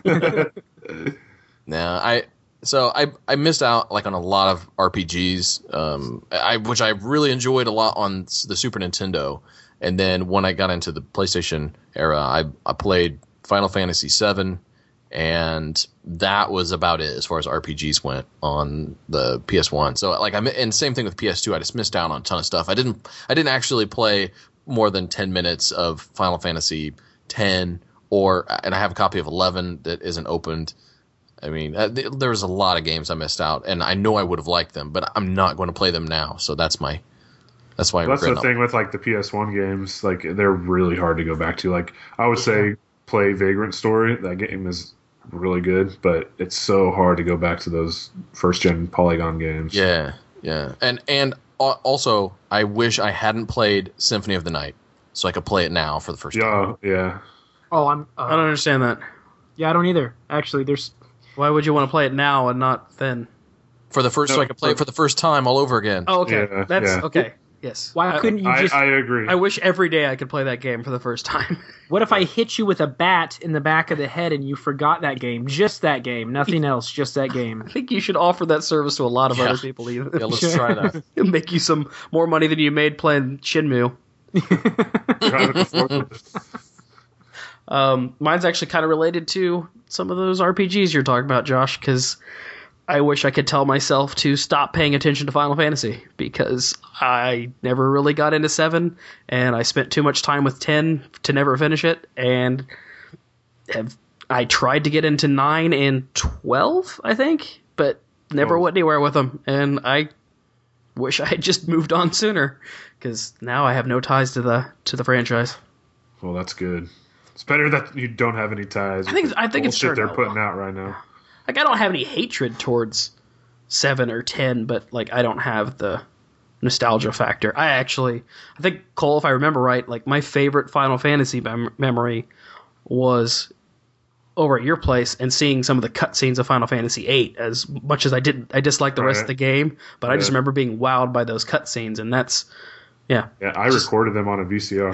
Nah, I so I I missed out like on a lot of R P Gs, um, I which I really enjoyed a lot on the Super Nintendo, and then when I got into the PlayStation era, I I played Final Fantasy seven, and that was about it as far as R P Gs went on the P S one. So like I'm and same thing with P S two. I just missed out on a ton of stuff. I didn't I didn't actually play more than ten minutes of Final Fantasy ten, or and I have a copy of eleven that isn't opened. I mean, uh, th- there was a lot of games I missed out, and I know I would have liked them, but I'm not going to play them now. So that's my that's why. I That's the regret thing not. with like the P S one games. Like they're really hard to go back to. Like I would say, play Vagrant Story. That game is really good, but it's so hard to go back to those first gen Polygon games. Yeah, yeah, and and al- also I wish I hadn't played Symphony of the Night, so I could play it now for the first time. Yeah, yeah. Oh, I'm. I don't Uh, understand that. yeah, I don't either. Actually, there's. Why would you want to play it now and not then? For the first, No, so I could play for- it for the first time all over again. Oh, okay. Yeah, That's yeah. okay. Yes. Why I- couldn't you I, just? I agree. I wish every day I could play that game for the first time. What if I hit you with a bat in the back of the head and you forgot that game? Just that game, nothing else. Just that game. I think you should offer that service to a lot of Yeah. other people. Either. Yeah, let's try that. It'll make you some more money than you made playing Shenmue. Um, mine's actually kind of related to some of those R P Gs you're talking about, Josh, because I wish I could tell myself to stop paying attention to Final Fantasy because I never really got into seven, and I spent too much time with ten to never finish it, and have I tried to get into nine and twelve, I think, but never Oh. went anywhere with them, and I wish I had just moved on sooner because now I have no ties to the to the franchise. Well, that's good. It's better that you don't have any ties. I think- with the I think it's bullshit turned they're out putting well. out right now. Like, I don't have any hatred towards seven or ten, but, like, I don't have the nostalgia factor. I actually, I think, Cole, if I remember right, like, my favorite Final Fantasy mem- memory was over at your place and seeing some of the cutscenes of Final Fantasy eight. As much as I didn't, I disliked the rest Right. of the game, but I just Yeah. remember being wowed by those cutscenes, and that's, yeah. Yeah, I recorded them on a V C R.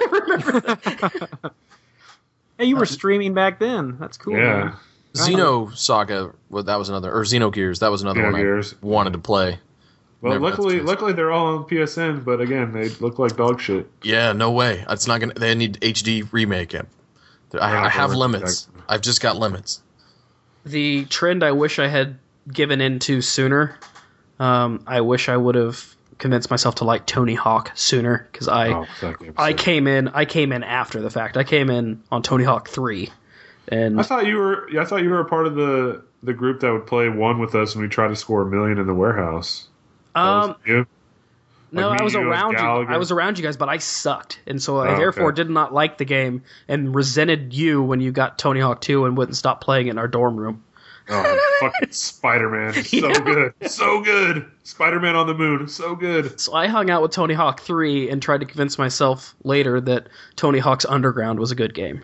Hey, you were streaming back then. That's cool. yeah. Man. Xeno Saga, well, that was another, or Xenogears, that was another one Xenogears. I wanted to play. Well, Never got the luckily, chance. luckily they're all on P S N, but again, they look like dog shit. Yeah, no way. It's not gonna. They need H D remake it. I, Yeah, I have they're- limits. I've just got limits. The trend I wish I had given into sooner, um, I wish I would have convinced myself to like Tony Hawk sooner, because I... Oh, that game's I sick. came in. I came in after the fact. I came in on Tony Hawk three, and I thought you were. I thought you were a part of the the group that would play one with us when we tried to score a million in the warehouse. That was um, you? no, like I me, was you, and around you. Gallagher? I was around you guys, but I sucked, and so I Oh, therefore okay. did not like the game and resented you when you got Tony Hawk two and wouldn't stop playing it in our dorm room. Oh, fucking Spider-Man. So Yeah. good. So good. Spider-Man on the moon. So good. So I hung out with Tony Hawk three and tried to convince myself later that Tony Hawk's Underground was a good game.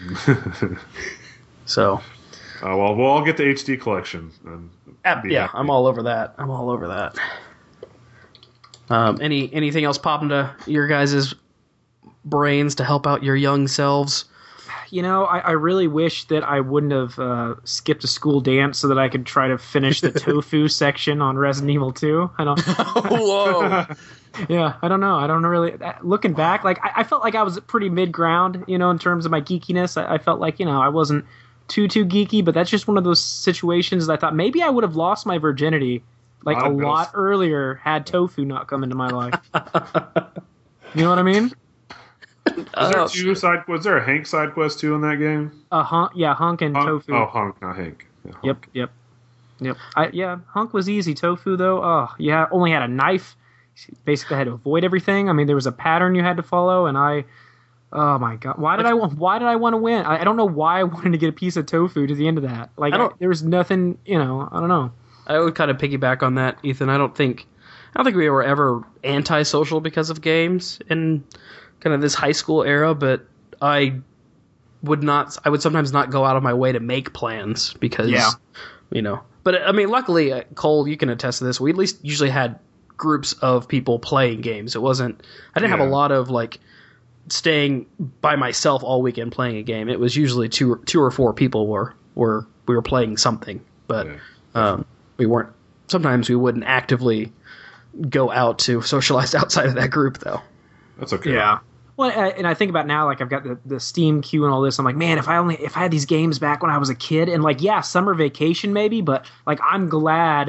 So, Uh, well, we'll all get the H D collection. And uh, be yeah, happy. I'm all over that. I'm all over that. Um, any anything else pop into your guys' brains to help out your young selves? You know, I, I really wish that I wouldn't have uh, skipped a school dance so that I could try to finish the tofu section on Resident Evil two. I don't. Whoa! Yeah, I don't know. I don't really. Looking back, like I, I felt like I was pretty mid ground, you know, in terms of my geekiness. I, I felt like you know I wasn't too too geeky, but that's just one of those situations that I thought maybe I would have lost my virginity like Ah, a those- lot earlier had tofu not come into my life. You know what I mean? Was Oh, there two side? Was there a Hank side quest too in that game? Uh, hunk, yeah, hunk and Hunk? tofu. Oh, Hunk, not Hank. Yeah, Hunk. Yep, yep, yep. I, yeah, hunk was easy. Tofu though, oh, yeah, only had a knife. Basically, had to avoid everything. I mean, there was a pattern you had to follow, and I, oh my god, why did I want? Why did I want to win? I, I don't know why I wanted to get a piece of tofu to the end of that. Like, I don't- there was nothing, you know. I don't know. I would kind of piggyback on that, Ethan. I don't think, I don't think we were ever antisocial because of games in kind of this high school era, but I would not. I would sometimes not go out of my way to make plans because, Yeah. you know. But I mean, luckily, uh, Cole, you can attest to this. We at least usually had groups of people playing games. It wasn't. I didn't have Yeah. a lot of like staying by myself all weekend playing a game. It was usually two, two or four people were were we were playing something, but. Yeah. Um, we weren't. Sometimes we wouldn't actively go out to socialize outside of that group, though. That's okay. Yeah. Well, uh, and I think about now, like I've got the, the Steam queue and all this. I'm like, man, if I only if I had these games back when I was a kid, and like, yeah, summer vacation maybe, but like I'm glad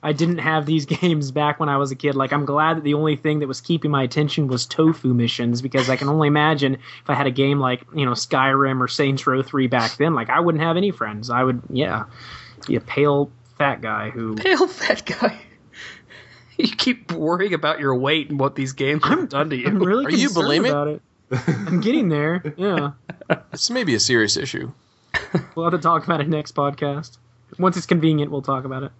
I didn't have these games back when I was a kid. Like, I'm glad that the only thing that was keeping my attention was tofu missions, because I can only imagine if I had a game like, you know, Skyrim or Saints Row three back then, like, I wouldn't have any friends. I would, yeah, be a pale, fat guy who... Pale, fat guy. You keep worrying about your weight and what these games have done to you. I'm really Are you concerned bulimic? about it. I'm getting there, yeah. This may be a serious issue. We'll have to talk about it next podcast. Once it's convenient, we'll talk about it.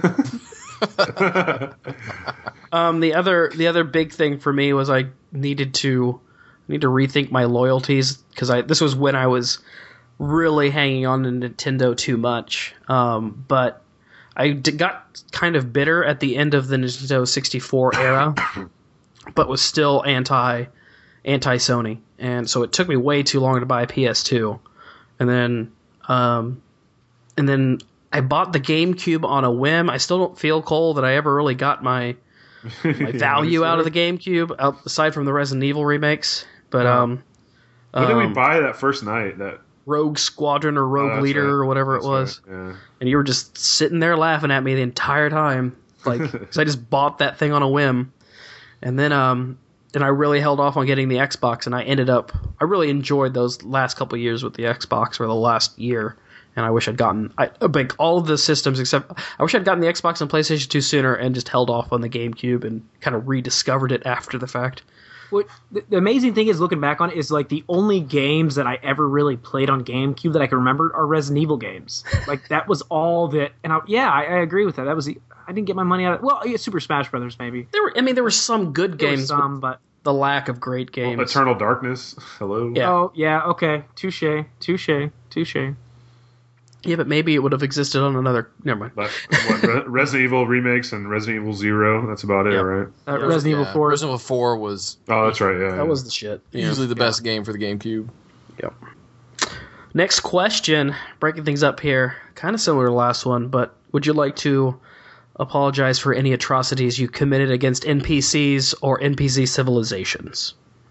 um, the other the other big thing for me was I needed to need to rethink my loyalties, because I this was when I was really hanging on to Nintendo too much. Um, but I d- got kind of bitter at the end of the Nintendo sixty-four era, but was still anti anti Sony, and so it took me way too long to buy a P S two, and then um, and then. I bought the GameCube on a whim. I still don't feel, Cole, that I ever really got my my value yeah, out of the GameCube, out, aside from the Resident Evil remakes. But Yeah. um, What did we um, buy that first night? That Rogue Squadron or oh, Rogue that's Leader right. or whatever That's it was, right, Yeah. and you were just sitting there laughing at me the entire time, like, because I just bought that thing on a whim, and then um, and I really held off on getting the Xbox, and I ended up I really enjoyed those last couple years with the Xbox, or the last year. And I wish I'd gotten I, like all of the systems except I wish I'd gotten the Xbox and PlayStation two sooner and just held off on the GameCube and kind of rediscovered it after the fact. What the, the amazing thing is, looking back on it, is like the only games that I ever really played on GameCube that I can remember are Resident Evil games. Like, that was all that. And I, yeah, I, I agree with that. That was the, I didn't get my money out of it. Well, yeah, Super Smash Brothers maybe. There were I mean there were some good There were games, some, but but the lack of great games. Well, Eternal Darkness. Hello. Yeah. oh yeah, okay, touche, touche, touche. Yeah, but maybe it would have existed on another. Never mind. But what, Re- Resident Evil remakes and Resident Evil Zero. That's about it, Yep. right? Uh, Yeah, Resident Evil yeah. four. Resident Evil four was Oh, that's right. Yeah. That yeah. was the shit. Yeah. usually the best game for the GameCube. Yep. Next question, breaking things up here, kind of similar to the last one, but would you like to apologize for any atrocities you committed against N P Cs or N P C civilizations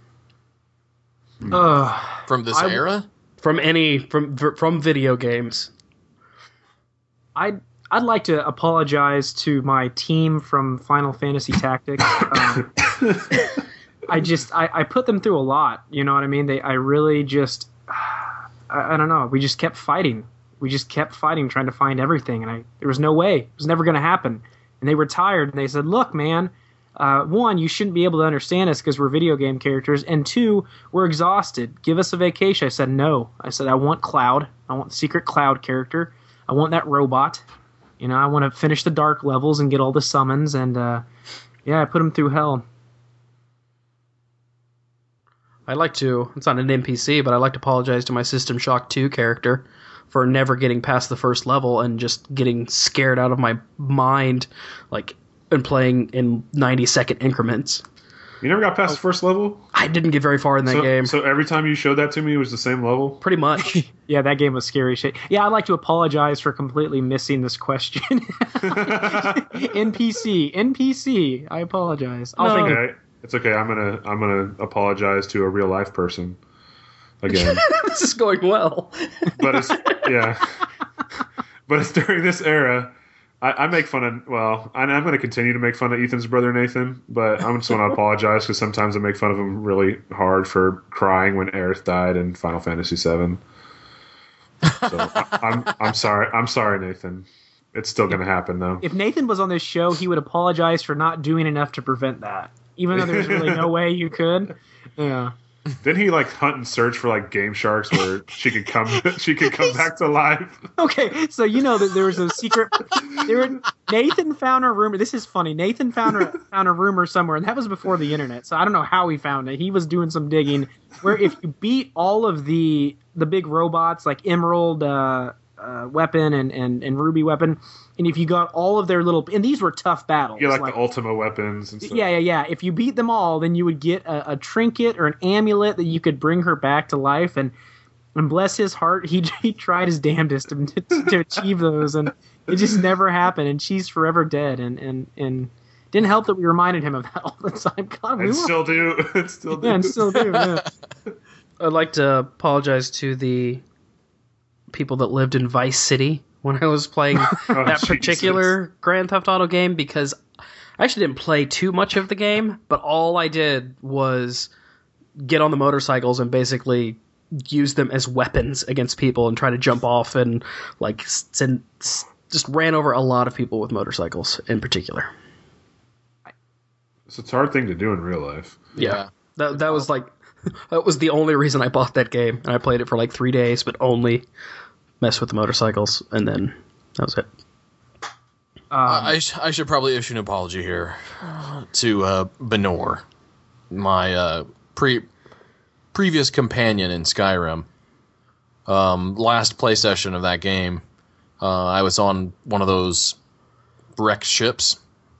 Ugh. From this I- era? from any from from video games? I'd I'd like to apologize to my team from Final Fantasy Tactics. Um, I just I, I put them through a lot. You know what I mean? They I really just I, I don't know. We just kept fighting. We just kept fighting, trying to find everything, and I there was no way. It was never going to happen. And they were tired, and they said, "Look, man. Uh, one, you shouldn't be able to understand us because we're video game characters, and two, we're exhausted. Give us a vacation." I said, "No." I said, "I want Cloud. I want the secret Cloud character. I want that robot. You know, I want to finish the dark levels and get all the summons." And uh, yeah, I put him through hell. I'd like to. It's not an N P C, but I'd like to apologize to my System Shock two character for never getting past the first level and just getting scared out of my mind, like, and playing in ninety second increments. You never got past the first level? I didn't get very far in that so, game. So every time you showed that to me, it was the same level? Pretty much. Yeah, that game was scary shit. Yeah, I'd like to apologize for completely missing this question. N P C, N P C. I apologize. I'll No. think of Okay. It's okay. I'm gonna I'm gonna apologize to a real life person again. This is going well. But it's yeah. But it's during this era. I, I make fun of well, I, I'm going to continue to make fun of Ethan's brother Nathan, but I just want to apologize because sometimes I make fun of him really hard for crying when Aerith died in Final Fantasy seven. So I, I'm I'm sorry. I'm sorry, Nathan. It's still going to happen though. If Nathan was on this show, he would apologize for not doing enough to prevent that, even though there's really no way you could. Yeah. Didn't he like hunt and search for like game sharks where she could come she could come back to life? Okay, so you know that there was a secret. There, were, Nathan found a rumor. This is funny. Nathan found a found a rumor somewhere, and that was before the internet. So I don't know how he found it. He was doing some digging. Where if you beat all of the the big robots like Emerald uh, uh, Weapon and, and and Ruby Weapon, and if you got all of their little and these were tough battles. Yeah, like, like the Ultima weapons and stuff. Yeah, yeah, yeah. If you beat them all, then you would get a, a trinket or an amulet that you could bring her back to life. And and bless his heart, he he tried his damnedest to, to, to achieve those, and it just never happened. And she's forever dead. And and and didn't help that we reminded him of that all the time. God, we And were, still do. And still do. yeah, and still do. Yeah. I'd like to apologize to the people that lived in Vice City when I was playing Oh, that Jesus. particular Grand Theft Auto game because I actually didn't play too much of the game, but all I did was get on the motorcycles and basically use them as weapons against people and try to jump off and like send, just ran over a lot of people with motorcycles in particular. So it's a hard thing to do in real life. Yeah. That that was like that was the only reason I bought that game, and I played it for like three days, but only mess with the motorcycles, and then that was it. Uh, I, sh- I should probably issue an apology here to uh, Benor, my uh, pre previous companion in Skyrim. Um, last play session of that game, uh, I was on one of those wrecked ships,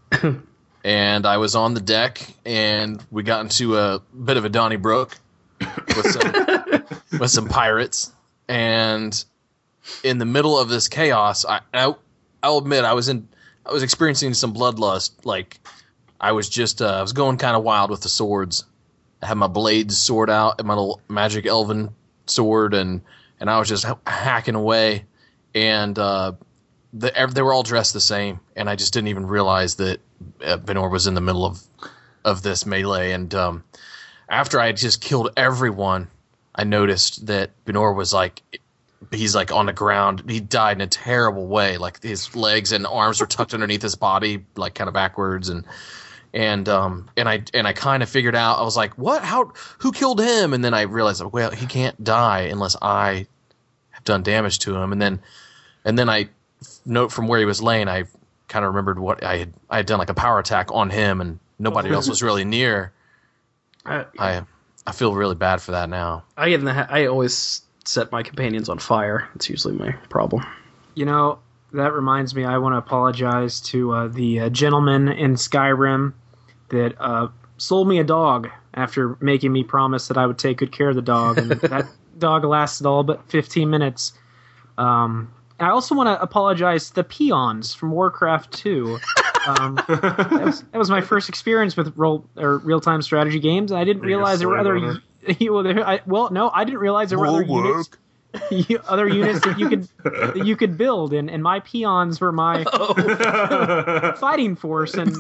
and I was on the deck, and we got into a bit of a Donnybrook with some with some pirates, and in the middle of this chaos, I, I I'll admit I was in. I was experiencing some bloodlust. Like, I was just, uh, I was going kind of wild with the swords. I had my blades sword out and my little magic elven sword, and, and I was just hacking away. And uh, the, they were all dressed the same, and I just didn't even realize that uh, Benor was in the middle of of this melee. And um, after I had just killed everyone, I noticed that Benor was like... He's like on the ground. He died in a terrible way. Like his legs and arms were tucked underneath his body, like kind of backwards. And and um and I and I kind of figured out. I was like, what? How? Who killed him? And then I realized, well, he can't die unless I have done damage to him. And then and then I note from where he was laying. I kind of remembered what I had. I had done like a power attack on him, and nobody else was really near. I I I feel really bad for that now. I get in the ha- I always set my companions on fire. It's usually my problem. You know, that reminds me, I want to apologize to uh, the uh, gentleman in Skyrim that uh, sold me a dog after making me promise that I would take good care of the dog. And that dog lasted all but fifteen minutes. Um, I also want to apologize to the peons from Warcraft two. Um, that, was, that was my first experience with role or real-time strategy games, and I didn't Being a realize there were slave other... owner. well, there, I, well, no, I didn't realize there were other Whoa, units... other units that you could that you could build, and, and my peons were my fighting force, and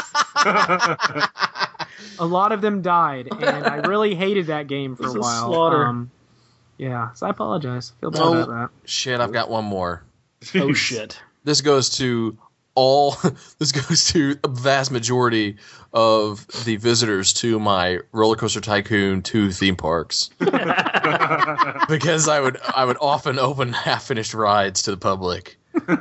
a lot of them died, and I really hated that game for It was a a while. slaughter. Um, yeah, so I apologize. I feel bad Oh. about that. Shit, I've got one more. Oh shit. This goes to all. This goes to a vast majority of the visitors to my Roller Coaster Tycoon two theme parks, because I would I would often open half finished rides to the public,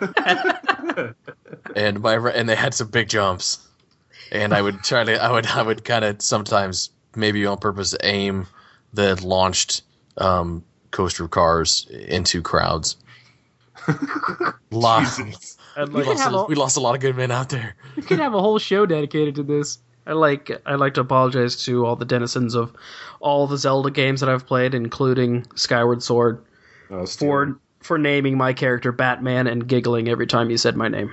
and my and they had some big jumps, and I would try to I would I would kind of sometimes maybe on purpose aim the launched um, coaster cars into crowds. Lot. I'd We like, lost, have a, a- we lost a lot of good men out there. We could have a whole show dedicated to this. I like I'd like to apologize to all the denizens of all the Zelda games that I've played, including Skyward Sword, Oh, for for naming my character Batman and giggling every time you said my name.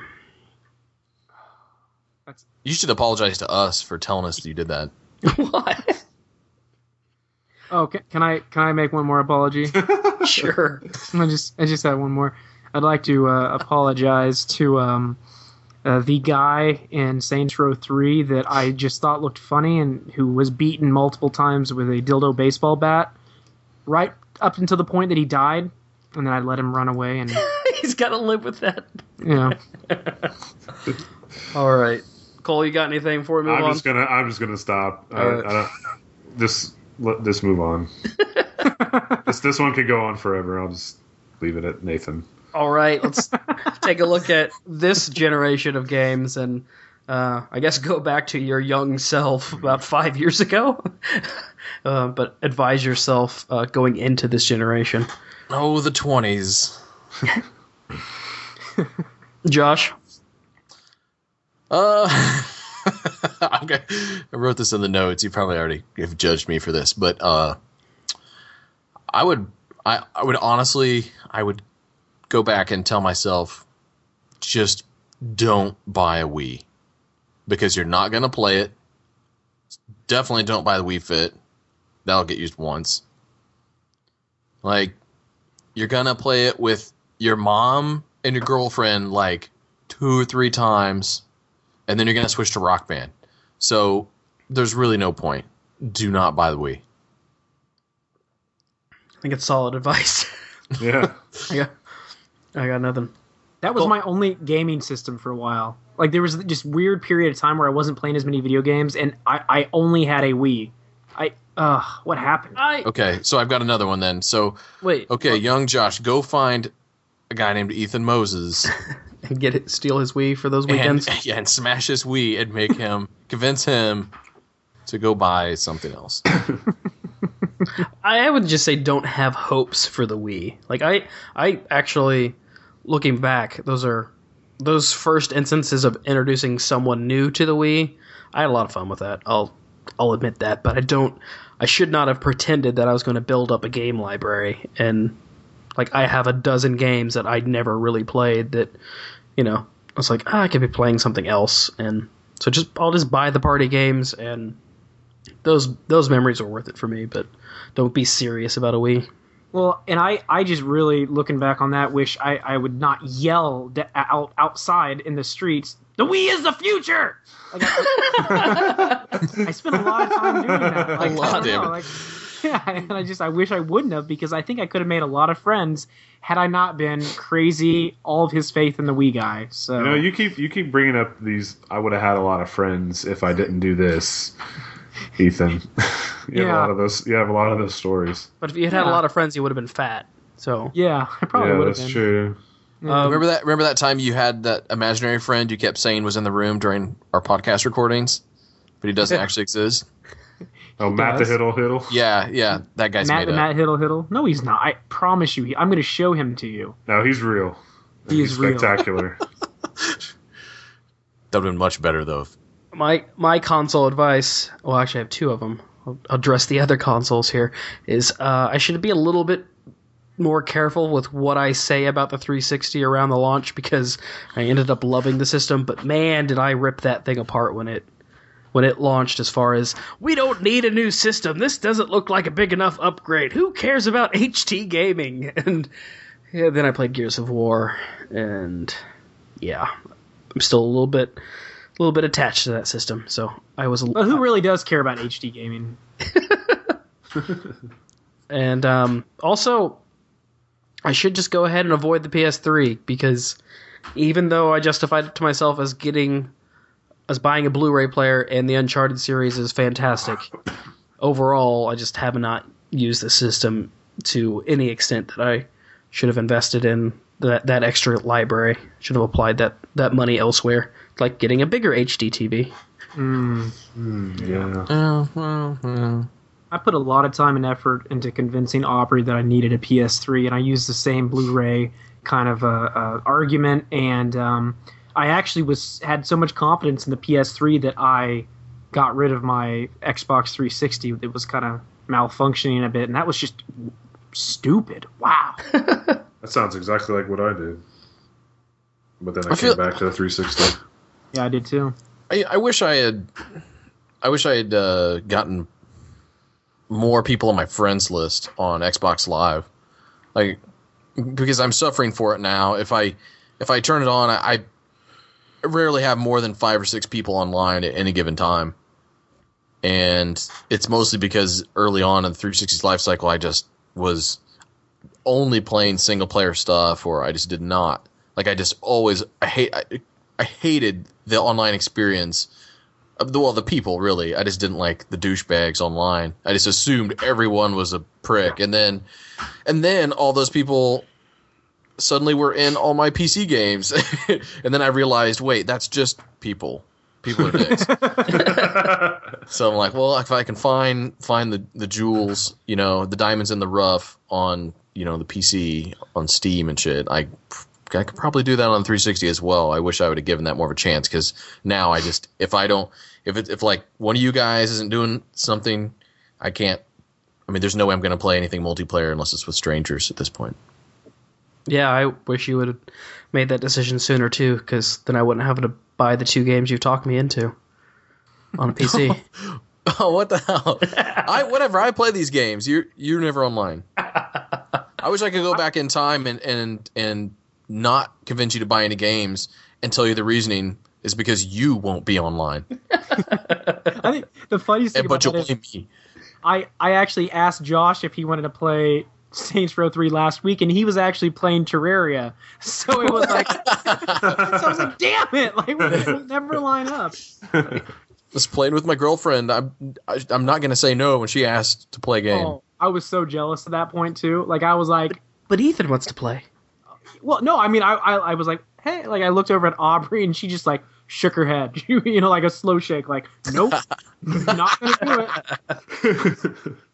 You should apologize to us for telling us that you did that. What? Oh, can, can I can I make one more apology? Sure. I just I just had one more. I'd like to uh, apologize to um, uh, the guy in Saints Row three that I just thought looked funny and who was beaten multiple times with a dildo baseball bat, right up until the point that he died, and then I let him run away. And He's got to live with that. you know, All right. Cole, you got anything before we move I'm on? just gonna I'm just gonna stop. I, All right. I don't, just let this move on. this this one could go on forever. I'll just leave it at Nathan. All right, let's take a look at this generation of games and uh, I guess go back to your young self about five years ago. uh, but advise yourself uh, going into this generation. Oh, the twenties. Josh? Uh, okay. I wrote this in the notes. You probably already have judged me for this, but uh, I would, I, I would honestly, I would go back and tell myself, just don't buy a Wii, because you're not gonna play it. Definitely don't buy the Wii Fit. That'll get used once. Like, you're gonna play it with your mom and your girlfriend like two or three times, and then you're gonna switch to Rock Band. So there's really no point. Do not buy the Wii. I think it's solid advice. Yeah. I got, I got nothing. That was Well- my only gaming system for a while. Like, there was just weird period of time where I wasn't playing as many video games, and I, I only had a Wii. I, uh, what happened? I Okay, so I've got another one then. So wait. okay, young Josh, go find a guy named Ethan Moses And get it, steal his Wii for those and, weekends. yeah, and smash his Wii and make him convince him to go buy something else. I would just say don't have hopes for the Wii. Like I, I actually, looking back, those are those first instances of introducing someone new to the Wii. I had a lot of fun with that. I'll, I'll admit that, but I don't. I should not have pretended that I was going to build up a game library and like I have a dozen games that I'd never really played. That, you know, I was like, ah, I could be playing something else, and so just I'll just buy the party games and. Those those memories are worth it for me, but don't be serious about a Wii. Well, and I, I just really, looking back on that, wish I, I would not yell d- out outside in the streets, the Wii is the future! Like, I, I spent a lot of time doing that. Like, A lot, I don't damn know, it. like, yeah, and I just, I wish I wouldn't have, because I think I could have made a lot of friends had I not been crazy, all of his faith in the Wii guy. So, You know, you keep you keep bringing up these. I would have had a lot of friends if I didn't do this, Ethan. you have Yeah. a lot of those. You have a lot of those stories. But if you had had a Yeah. lot of friends, you would have been fat. So yeah, I probably yeah, would have that's been. true. um, remember that? Remember that time you had that imaginary friend you kept saying was in the room during our podcast recordings, but he doesn't Yeah. actually exist. Oh, Matt the does. Hiddle Hiddle. Yeah, yeah, that guy's Matt, made the up. Matt Hiddle Hiddle? No, he's not. I promise you. He, I'm going to show him to you. No, he's real. He he's is real. spectacular. That would have been much better though. if- my my console advice. Well, actually, I have two of them. I'll address the other consoles here. Is uh, I should be a little bit more careful with what I say about the three sixty around the launch because I ended up loving the system. But man, did I rip that thing apart when it when it launched. As far as we don't need a new system. This doesn't look like a big enough upgrade. Who cares about H D gaming? And yeah, then I played Gears of War, and yeah, I'm still a little bit, a little bit attached to that system. So I was, But who really does care about H D gaming? and um, also, I should just go ahead and avoid the P S three because even though I justified it to myself as getting, as buying a Blu-ray player and the Uncharted series is fantastic, overall I just have not used the system to any extent that I should have invested in that that extra library. Should have applied that that money elsewhere, like getting a bigger H D T V. Mm. Yeah. Oh, well, well. I put a lot of time and effort into convincing Aubrey that I needed a P S three, and I used the same Blu-ray kind of uh, uh, argument. And um, I actually was had so much confidence in the P S three that I got rid of my Xbox three sixty. It was kind of malfunctioning a bit, and that was just stupid. Wow. That sounds exactly like what I did. But then I, I came feel- back to the three sixty. Yeah, I did too. I, I wish I had, I wish I had uh, gotten more people on my friends list on Xbox Live, like because I'm suffering for it now. If I if I turn it on, I, I rarely have more than five or six people online at any given time, and it's mostly because early on in the three sixty's life cycle, I just was only playing single player stuff, or I just did not like. I just always I hate I, I hated the online experience. Of the, well, the people, really. I just didn't like the douchebags online. I just assumed everyone was a prick. And then and then all those people suddenly were in all my P C games. And then I realized, wait, that's just people. People are dicks. So I'm like, well, if I can find find the, the jewels, you know, the diamonds in the rough on, you know, the P C, on Steam and shit, I... I could probably do that on three sixty as well. I wish I would have given that more of a chance because now I just if I don't if it, if like one of you guys isn't doing something, I can't. I mean, there's no way I'm going to play anything multiplayer unless it's with strangers at this point. Yeah, I wish you would have made that decision sooner too, because then I wouldn't have to buy the two games you talked me into on a P C. Oh, what the hell? I whatever. I play these games. You're you're never online. I wish I could go back in time and and and not convince you to buy any games and tell you the reasoning is because you won't be online. I think the funniest thing And, about but you'll that blame is me. I, I actually asked Josh if he wanted to play Saints Row three last week, and he was actually playing Terraria. So it was like, so I was like, damn it, like we'll never line up. Was playing with my girlfriend. I'm I, I'm not gonna say no when she asked to play a game. Oh, I was so jealous at that point too. Like I was like, But Ethan wants to play. well, no, I mean, I, I, I was like, hey, like I looked over at Aubrey, and she just like shook her head, you know, like a slow shake, like, nope, not gonna do it.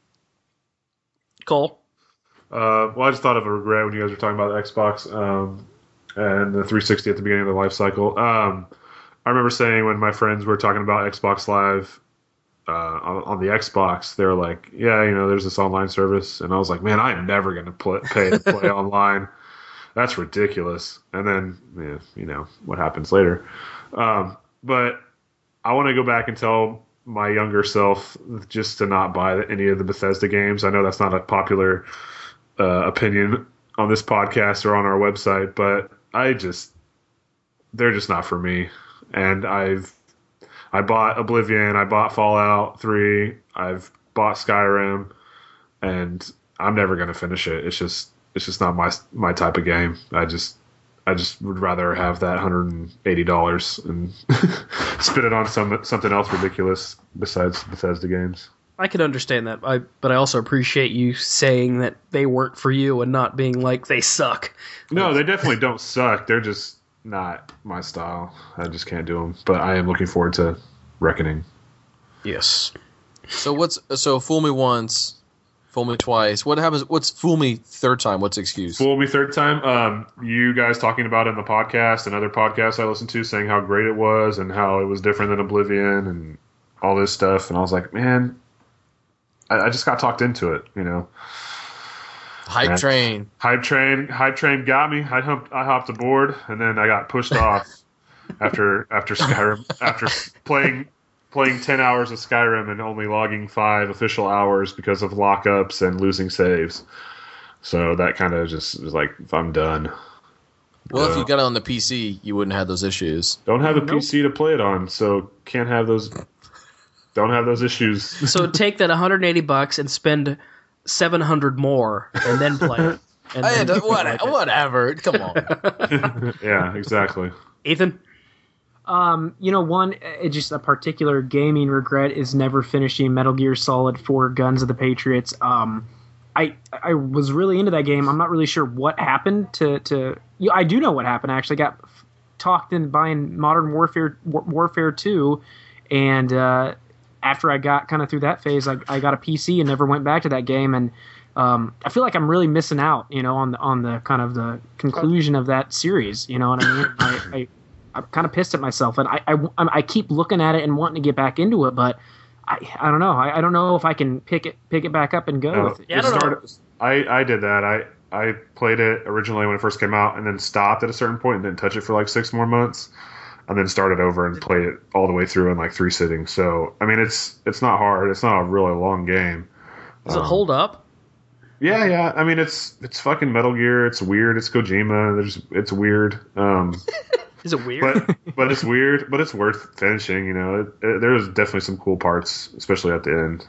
Cole. Uh, well, I just thought of a regret when you guys were talking about the Xbox um, and the three sixty at the beginning of the life cycle. Um, I remember saying when my friends were talking about Xbox Live uh, on, on the Xbox, they were like, yeah, you know, there's this online service. And I was like, man, I am never going to pl- pay to play online. That's ridiculous. And then, yeah, you know, what happens later. Um, but I want to go back and tell my younger self just to not buy any of the Bethesda games. I know that's not a popular uh, opinion on this podcast or on our website, but I just, they're just not for me. And I've, I bought Oblivion, I bought Fallout three, I've bought Skyrim, and I'm never going to finish it. It's just, it's just not my, my type of game. I just, I just would rather have that one hundred eighty dollars and spend it on some something else ridiculous besides Bethesda games. I can understand that, I, but I also appreciate you saying that they work for you and not being like they suck. No, they definitely don't suck. They're just not my style. I just can't do them. But I am looking forward to Reckoning. Yes. So what's so fool me once, fool me twice. What happens? What's fool me third time? What's the excuse? Fool me third time. Um, you guys talking about it in the podcast and other podcasts I listened to, saying how great it was and how it was different than Oblivion and all this stuff. And I was like, man, I, I just got talked into it. You know. Hype And train. Hype train. Hype train got me. I humped, I hopped aboard, and then I got pushed off after after Skyrim after playing. Playing ten hours of Skyrim and only logging five official hours because of lockups and losing saves. So that kind of just was like, I'm done. Well, if Uh, you got it on the P C, you wouldn't have those issues. Don't have a Nope. P C to play it on, so can't have those. Don't have those issues. So take that one hundred eighty bucks and spend seven hundred more and then play it. And Hey, then what, like it. whatever. Come on. Yeah, exactly. Ethan? Um, you know, one, it just a particular gaming regret is never finishing Metal Gear Solid four Guns of the Patriots. Um, I I was really into that game. I'm not really sure what happened to to. Yeah, I do know what happened. I actually got f- talked into buying Modern Warfare War, Warfare two, and uh, after I got kind of through that phase, I, I got a P C and never went back to that game. And um, I feel like I'm really missing out, you know, on the on the kind of the conclusion of that series. You know what I mean? I, I I'm kind of pissed at myself, and I, I, I keep looking at it and wanting to get back into it, but I, I don't know. I, I don't know if I can pick it pick it back up and go No, with it. Yeah, I it don't know. started- I, I did that. I, I played it originally when it first came out and then stopped at a certain point and didn't touch it for like six more months and then started over and played it all the way through in like three sittings. So, I mean, it's it's not hard. It's not a really long game. Does it Um, hold up? Yeah, yeah. I mean, it's it's fucking Metal Gear. It's weird. It's Kojima. There's it's weird. Um, Is it weird? but but it's weird. But it's worth finishing. You know, it, it, there's definitely some cool parts, especially at the end.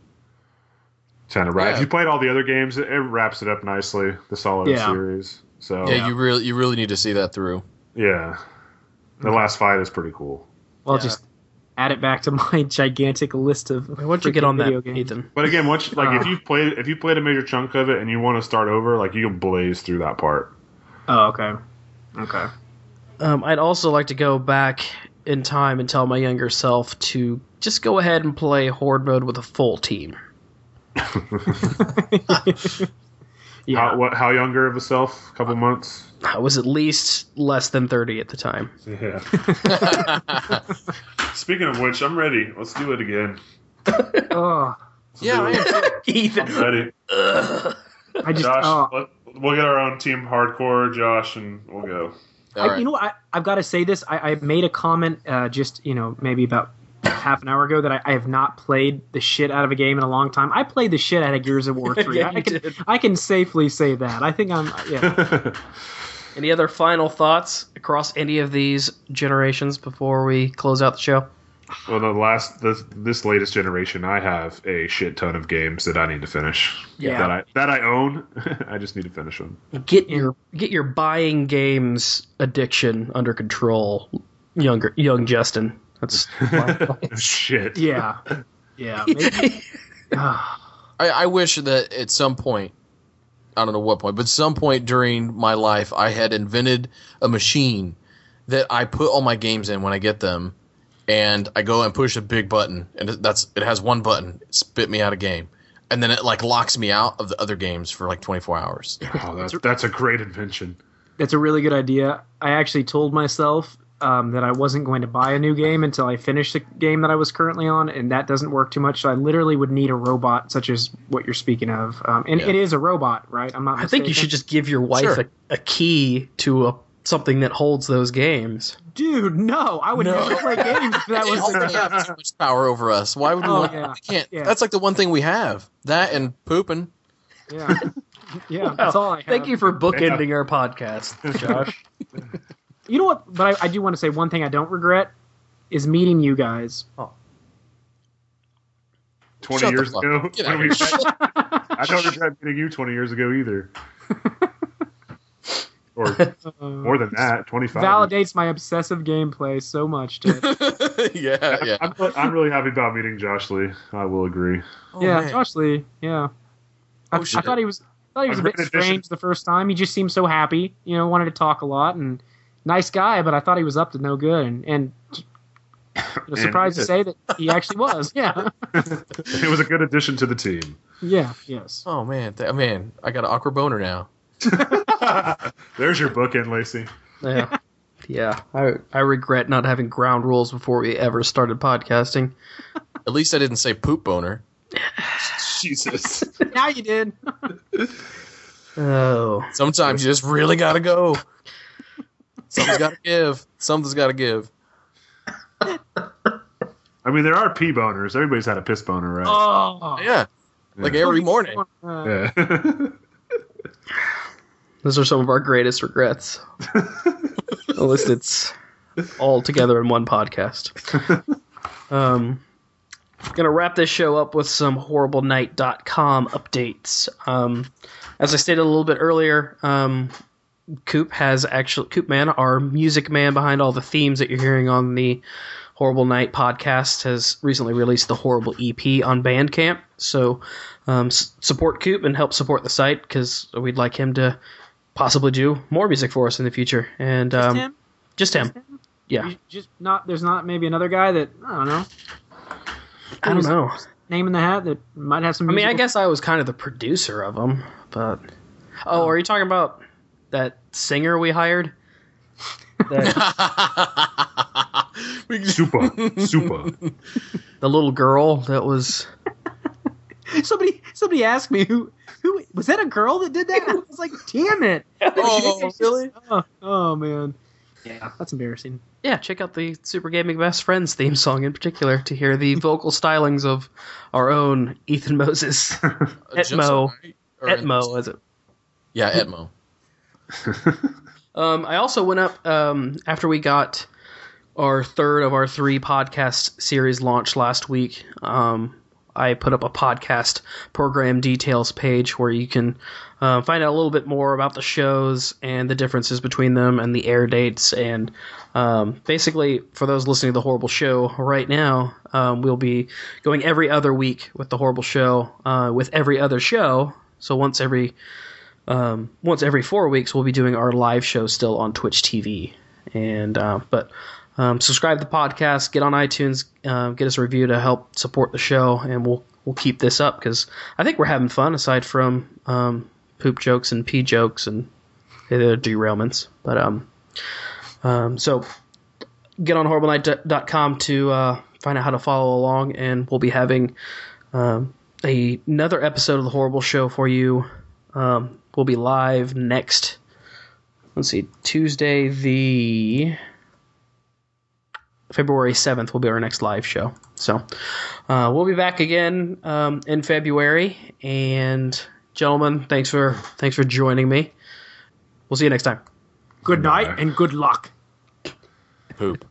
Kind of right. Yeah. If you played all the other games, it, it wraps it up nicely. The Solid Yeah. series. So Yeah, you really you really need to see that through. yeah. The last fight is pretty cool. Well, Yeah. just add it back to my gigantic list of. Why don't you get freaking on that, video games. Ethan? But again, once like if Uh. you played if you played a major chunk of it and you want to start over, like you can blaze through that part. Oh, okay, okay. Um, I'd also like to go back in time and tell my younger self to just go ahead and play Horde mode with a full team. Yeah. How what how younger of a self? A couple months. I was at least less than thirty at the time. Yeah. Speaking of which, I'm ready. Let's do it again. Oh, Let's Yeah, do I it. am. Ethan. I'm ready. I just. Josh, oh, let, we'll get our own team hardcore, Josh, and we'll go. All I, right. You know what? I, I've got to say this. I, I made a comment uh, just, you know, maybe about half an hour ago that I, I have not played the shit out of a game in a long time. I played the shit out of Gears of War three. Yeah, I, you can, did. I can safely say that. I think I'm, yeah. Any other final thoughts across any of these generations before we close out the show? Well, the last this, this latest generation, I have a shit ton of games that I need to finish. Yeah. That I that I own. I just need to finish them. Get your get your buying games addiction under control, younger young Justin. That's Shit. Yeah. Yeah. Maybe. I, I wish that at some point, I don't know what point, but some point during my life, I had invented a machine that I put all my games in when I get them, and I go and push a big button, and that's it has one button, spit me out a game, and then it like locks me out of the other games for like twenty-four hours. Oh, that's that's a great invention. That's a really good idea. I actually told myself um, that I wasn't going to buy a new game until I finished the game that I was currently on, and that doesn't work too much. So I literally would need a robot such as what you're speaking of. Um, and Yeah. it is a robot, right? I'm not I mistaken. think you should just give your wife Sure. a, a key to a something that holds those games. Dude, no. I would No. never play games if that They was already have too much power over us. Why would we Oh, want? yeah. We can't. Yeah. That's like the one thing we have. That and pooping. Yeah. Yeah, that's all I have. Thank you for bookending our podcast, Josh. You know what? But I, I do want to say one thing I don't regret is meeting you guys. Twenty Shut the years fuck ago, up. Get out when of we here. met, I don't regret meeting you twenty years ago either. Or Uh, more than that, twenty-five. validates my obsessive gameplay so much. Ted. yeah, yeah. I'm, I'm really happy about meeting Josh Lee. I will agree. Oh, yeah, man. Josh Lee. Yeah. I, Oh, I shit. thought he was. I thought he was a A bit great addition. strange the first time. He just seemed so happy. You know, wanted to talk a lot and nice guy. But I thought he was up to no good. And and you know, And surprised he to say that he actually was. Yeah. It was a good addition to the team. Yeah. Yes. Oh man, Th- man, I got an awkward boner now. There's your bookend, Lacey. Yeah. Yeah. I I regret not having ground rules before we ever started podcasting. At least I didn't say poop boner. Jesus. Now you did. Oh. Sometimes you just really gotta go. Something's gotta give. Something's gotta give. I mean, there are pee boners. Everybody's had a piss boner, right? Oh. Yeah, like every morning. Uh, Yeah. Those are some of our greatest regrets. Unless it's all together in one podcast. Um, gonna wrap this show up with some horrible night dot com updates. Um, as I stated a little bit earlier, um, Coop has actually Coop Man, our music man behind all the themes that you're hearing on the Horrible Night podcast, has recently released the Horrible E P on Bandcamp. So um, s- support Coop and help support the site because we'd like him to possibly do more music for us in the future. And just um, him? just him. Yeah, You just not. There's not maybe another guy that I don't know. I don't know. Name in the hat that might have some. I mean, I musical- guess I was kind of the producer of them, but oh, are you talking about that singer we hired? That, We can- Super. Super. the little girl that was. somebody somebody asked me who who was that a girl that did that? I was like, damn it! Oh, really? Oh, oh man, yeah, that's embarrassing. Yeah, check out the Super Gaming Best Friends theme song in particular to hear the vocal stylings of our own Ethan Moses. Etmo. Right? Or- Etmo, is it? Yeah, Etmo. Um, I also went up um, after we got our third of our three podcast series launched last week. Um, I put up a podcast program details page where you can uh, find out a little bit more about the shows and the differences between them and the air dates. And um, basically, for those listening to the Horrible Show right now, um, we'll be going every other week with the Horrible Show, uh, with every other show. So once every um, once every four weeks, we'll be doing our live show still on Twitch T V. And uh, but um, subscribe to the podcast, get on iTunes, uh, get us a review to help support the show, and we'll we'll keep this up because I think we're having fun aside from um, poop jokes and pee jokes and the derailments. But um, um, so get on horrible night dot com to uh, find out how to follow along, and we'll be having um, a, another episode of the Horrible Show for you. Um, we'll be live next. Let's see, Tuesday the February seventh will be our next live show. So uh, we'll be back again um, in February. And gentlemen, thanks for thanks for joining me. We'll see you next time. Good night and good luck. Poop.